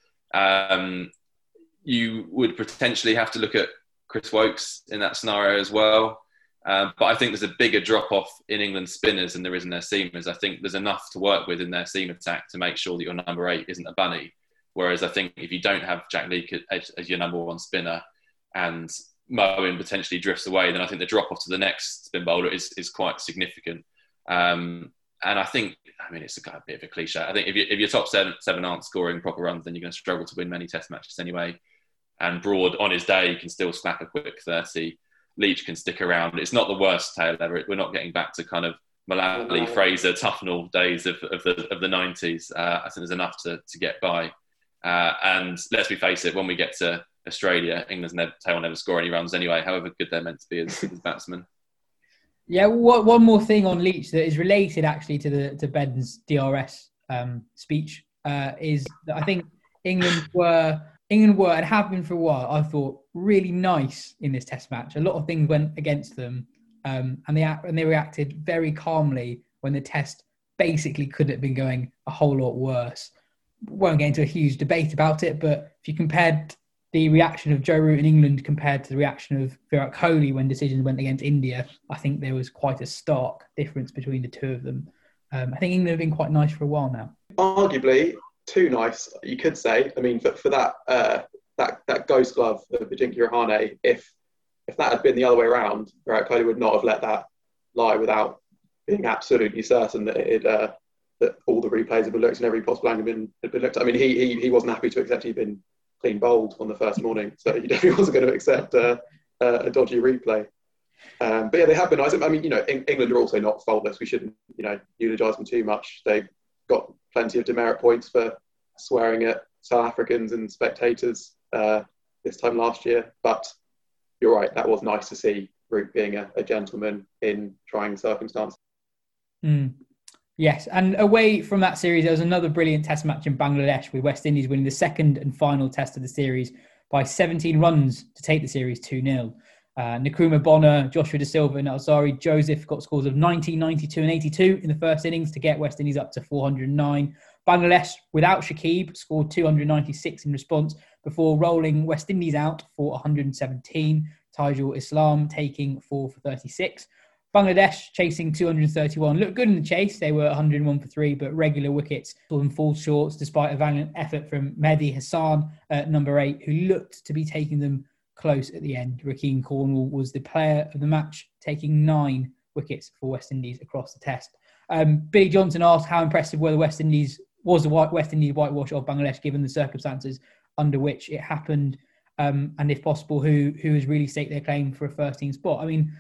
You would potentially have to look at Chris Woakes in that scenario as well. But I think there's a bigger drop-off in England's spinners than there is in their seamers. I think there's enough to work with in their seam attack to make sure that your number 8 isn't a bunny. Whereas I think if you don't have Jack Leach as your number 1 spinner and Moeen potentially drifts away, then I think the drop-off to the next spin bowler is quite significant. And I think, it's a bit of a cliche. I think if your top 7 aren't scoring proper runs, then you're going to struggle to win many Test matches anyway. And Broad, on his day, can still slap a quick 30. Leach can stick around. It's not the worst tail ever. We're not getting back to kind of Mullally, Fraser, Tufnell days of the 90s. I think there's enough to get by. And let's face it, when we get to Australia, England's tail will never score any runs anyway, however good they're meant to be as batsmen. Yeah, one more thing on Leach that is related actually to Ben's DRS speech is that I think England were and have been for a while, I thought, really nice in this Test match. A lot of things went against them, and they reacted very calmly when the Test basically could have been going a whole lot worse. Won't get into a huge debate about it, but if you compared the reaction of Joe Root in England compared to the reaction of Virat Kohli when decisions went against India, I think there was quite a stark difference between the two of them. I think England have been quite nice for a while now. Arguably too nice, you could say. I mean, for that ghost glove of Ajinkya Rahane, if that had been the other way around, Virat Kohli would not have let that lie without being absolutely certain that that all the replays had been looked and every possible angle had been looked at. I mean, he wasn't happy to accept he'd been clean bowled on the first morning, so he definitely wasn't going to accept a dodgy replay. But yeah, they have been nice. I mean, England are also not faultless. We shouldn't, eulogise them too much. They've got plenty of demerit points for swearing at South Africans and spectators this time last year. But you're right, that was nice to see Root being a gentleman in trying circumstances. Yes, and away from that series, there was another brilliant test match in Bangladesh with West Indies winning the second and final test of the series by 17 runs to take the series 2-0. Nkrumah Bonner, Joshua Da Silva and Alzarri Joseph got scores of 90, 92 and 82 in the first innings to get West Indies up to 409. Bangladesh, without Shakib, scored 296 in response before rolling West Indies out for 117, Taijul Islam taking 4 for 36. Bangladesh, chasing 231, looked good in the chase. They were 101 for 3, but regular wickets saw them fall short despite a valiant effort from Mehdi Hassan at number 8, who looked to be taking them close at the end. Rakeem Cornwall was the player of the match, taking 9 wickets for West Indies across the test. Billy Johnson asked how impressive were the West Indies whitewash of Bangladesh given the circumstances under which it happened, and if possible, who has really staked their claim for a first team spot. I mean,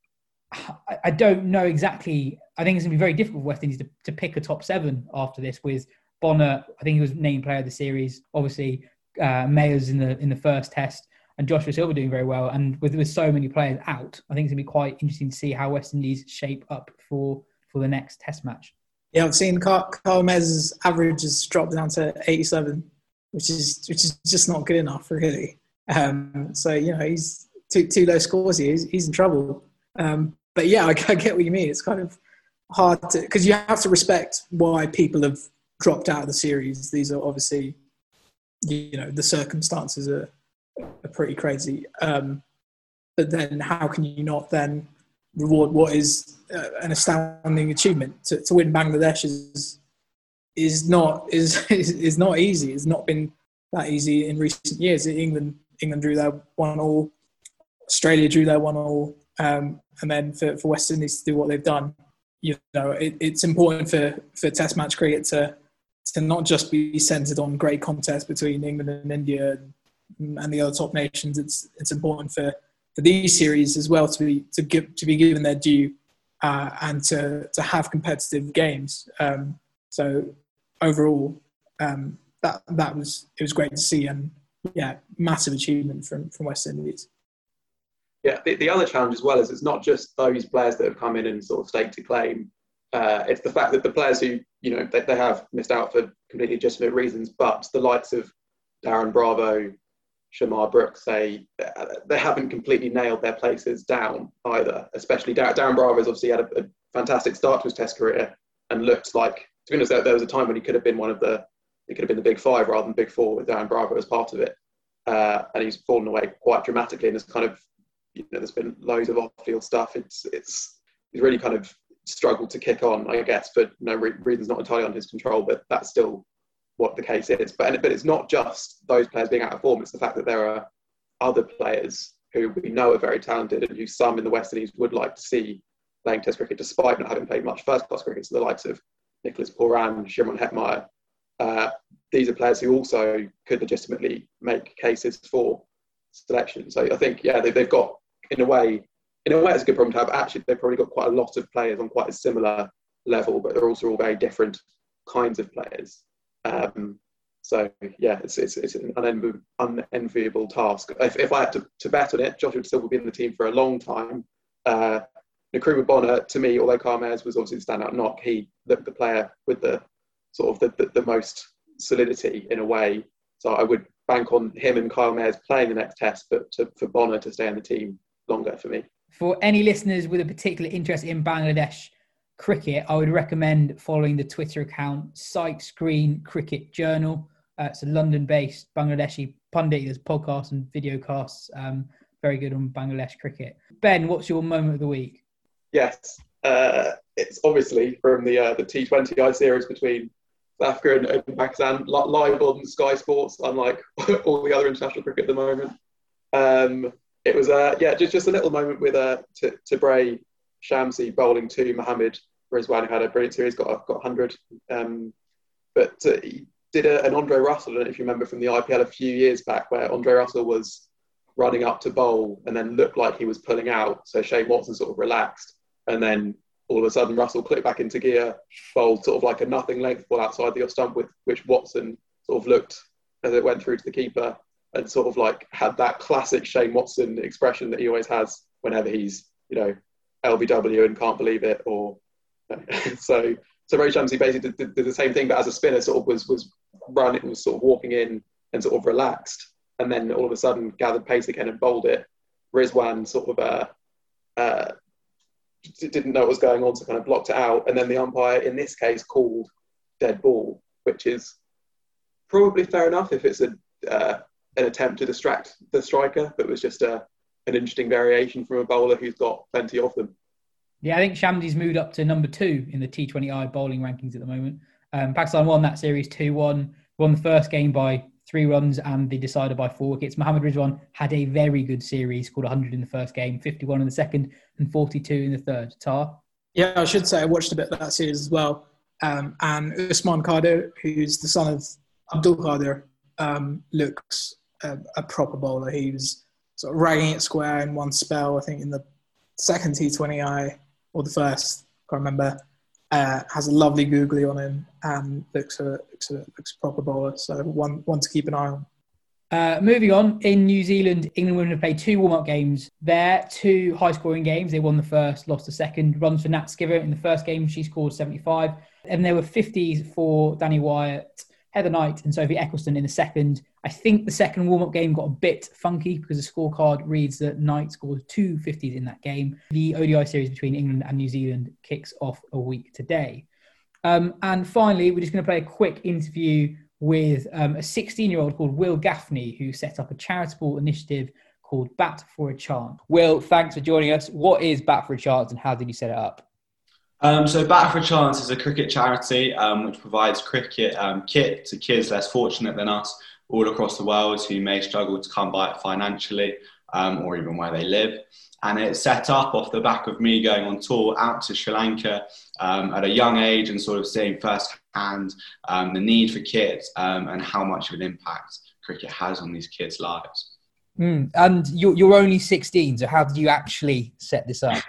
I don't know exactly. I think it's going to be very difficult for West Indies to pick a top 7 after this, with Bonner, I think he was named player of the series. Obviously, Mayers in the first test, and Joshua Silva doing very well. And with so many players out, I think it's going to be quite interesting to see how West Indies shape up for the next test match. Yeah, I've seen Kyle Mayers' average has dropped down to 87, which is just not good enough, really. So, he's too low scores here. He's in trouble. But yeah, I get what you mean. It's kind of hard to, because you have to respect why people have dropped out of the series. These are obviously, the circumstances are pretty crazy. But then how can you not then reward what is an astounding achievement? To win Bangladesh is not easy. It's not been that easy in recent years. England drew their 1-1. Australia drew their 1-1. And then for West Indies to do what they've done, it's important for Test match cricket to not just be centred on great contests between England and India and the other top nations. It's important for these series as well to be given their due and to have competitive games. So overall, it was great to see, and massive achievement from West Indies. Yeah, the other challenge as well is it's not just those players that have come in and sort of staked a claim. It's the fact that the players who, they have missed out for completely legitimate reasons, but the likes of Darren Bravo, Shamar Brooks, they haven't completely nailed their places down either. Especially Darren Bravo has obviously had a fantastic start to his Test career and looked like, to be honest, there was a time when he could have been the Big Five rather than Big Four with Darren Bravo as part of it. And he's fallen away quite dramatically, and there's kind of, there's been loads of off-field stuff. He's really kind of struggled to kick on, I guess, for reasons not entirely on his control, but that's still what the case is. But it's not just those players being out of form. It's the fact that there are other players who we know are very talented and who some in the West Indies would like to see playing Test cricket despite not having played much first-class cricket. So the likes of Nicholas Pooran, Shimron Hetmeyer. These are players who also could legitimately make cases for selection. So I think, they've got, in a way, it's a good problem to have. Actually, they've probably got quite a lot of players on quite a similar level, but they're also all very different kinds of players. So it's an unenviable task. If I had to bet on it, Joshua would still be in the team for a long time. Nkrumah Bonner, to me, although Kyle Mayers was obviously the standout knock, he the player with the sort of the most solidity in a way. So I would bank on him and Kyle Mayers playing the next test, but for Bonner to stay in the team longer for me. For any listeners with a particular interest in Bangladesh cricket, I would recommend following the Twitter account Sykes Green Cricket Journal. It's a London-based Bangladeshi pundit. There's podcasts and video casts. Very good on Bangladesh cricket. Ben, what's your moment of the week? Yes. It's obviously from the T20I series between South Africa and Pakistan, live on Sky Sports, unlike all the other international cricket at the moment. It was just a little moment with Tabraiz Shamsi bowling to Mohammad Rizwan, who had a brilliant series, got 100. But he did an Andre Russell, I don't know if you remember from the IPL a few years back, where Andre Russell was running up to bowl and then looked like he was pulling out. So Shane Watson sort of relaxed, and then all of a sudden Russell clicked back into gear, bowled sort of like a nothing length ball outside the off stump, with which Watson sort of looked as it went through to the keeper and sort of like had that classic Shane Watson expression that he always has whenever he's, LBW and can't believe it. Or so Ray Shamsi basically did the same thing, but as a spinner sort of was running, was sort of walking in and sort of relaxed, and then all of a sudden gathered pace again and bowled it. Rizwan sort of didn't know what was going on, so kind of blocked it out, and then the umpire in this case called dead ball, which is probably fair enough if it's an attempt to distract the striker, but it was just an interesting variation from a bowler who's got plenty of them. Yeah, I think Shamsi's moved up to number 2 in the T20I bowling rankings at the moment. Pakistan won that series 2-1, won the first game by 3 runs and they decided by 4 wickets. Mohammad Rizwan had a very good series, scored 100 in the first game, 51 in the second and 42 in the third. Tar? Yeah, I should say I watched a bit of that series as well. And Usman Qadir, who's the son of Abdul Qadir, looks a proper bowler. He was sort of ragging it square in one spell, I think in the second T20I or the first, can't remember. Has a lovely googly on him and looks a proper bowler. So one to keep an eye on. Moving on, in New Zealand, England women have played 2 warm-up games there, 2 high-scoring games. They won the first, lost the second. Runs for Nat Skiver in the first game, she scored 75. And there were 50s for Danny Wyatt, Heather Knight and Sophie Eccleston in the second. I think the second warm-up game got a bit funky because the scorecard reads that Knight scored 2 50s in that game. The ODI series between England and New Zealand kicks off a week today. And finally, we're just going to play a quick interview with a 16-year-old called Will Gaffney, who set up a charitable initiative called Bat for a Chance. Will, thanks for joining us. What is Bat for a Chance and how did you set it up? So Bat for a Chance is a cricket charity which provides cricket kit to kids less fortunate than us all across the world who may struggle to come by it financially or even where they live. And it's set up off the back of me going on tour out to Sri Lanka at a young age and sort of seeing firsthand the need for kit and how much of an impact cricket has on these kids' lives. And you're only 16, so how did you actually set this up?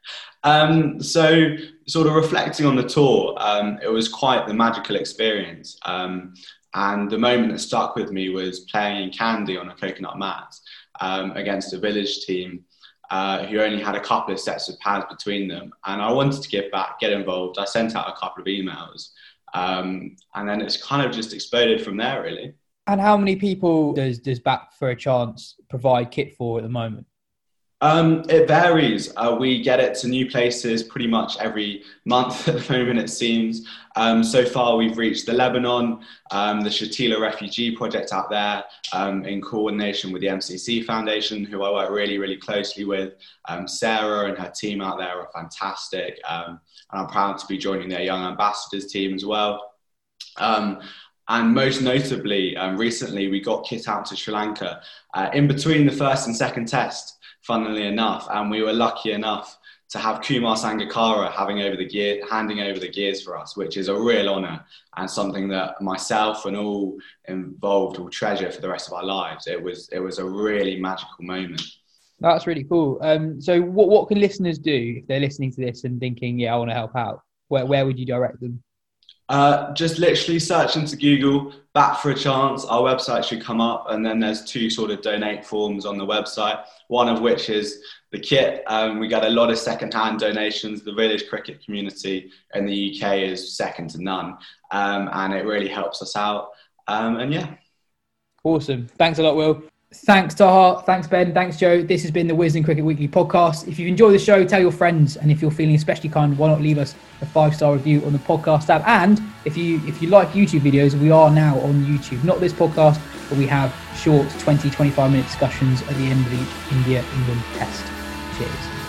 So sort of reflecting on the tour, it was quite the magical experience. And the moment that stuck with me was playing in Kandy on a coconut mat against a village team who only had a couple of sets of pads between them. And I wanted to give back, get involved. I sent out a couple of emails and then it's kind of just exploded from there, really. And how many people does Bat for a Chance provide kit for at the moment? It varies. We get it to new places pretty much every month at the moment, it seems. So far, we've reached the Lebanon, the Shatila Refugee Project out there in coordination with the MCC Foundation, who I work really, really closely with. Sarah and her team out there are fantastic. And I'm proud to be joining their Young Ambassadors team as well. And most notably, recently, we got kit out to Sri Lanka in between the first and second test, funnily enough, and we were lucky enough to have Kumar Sangakkara handing over the gears for us, which is a real honour and something that myself and all involved will treasure for the rest of our lives. It was a really magical moment. That's really cool. So what can listeners do if they're listening to this and thinking, yeah, I want to help out? Where would you direct them? Just literally search into Google, Bat for a Chance. Our website should come up, and then there's 2 sort of donate forms on the website, one of which is the kit. We get a lot of second-hand donations. The village cricket community in the UK is second to none, and it really helps us out. And yeah. Awesome. Thanks a lot, Will. Thanks, Taha. Thanks, Ben. Thanks, Joe. This has been the Wisden Cricket Weekly podcast. If you enjoy the show, tell your friends. And if you're feeling especially kind, why not leave us a 5-star review on the podcast app? And if you like YouTube videos, we are now on YouTube. Not this podcast, but we have short 20-25 minute discussions at the end of each India-England test. Cheers.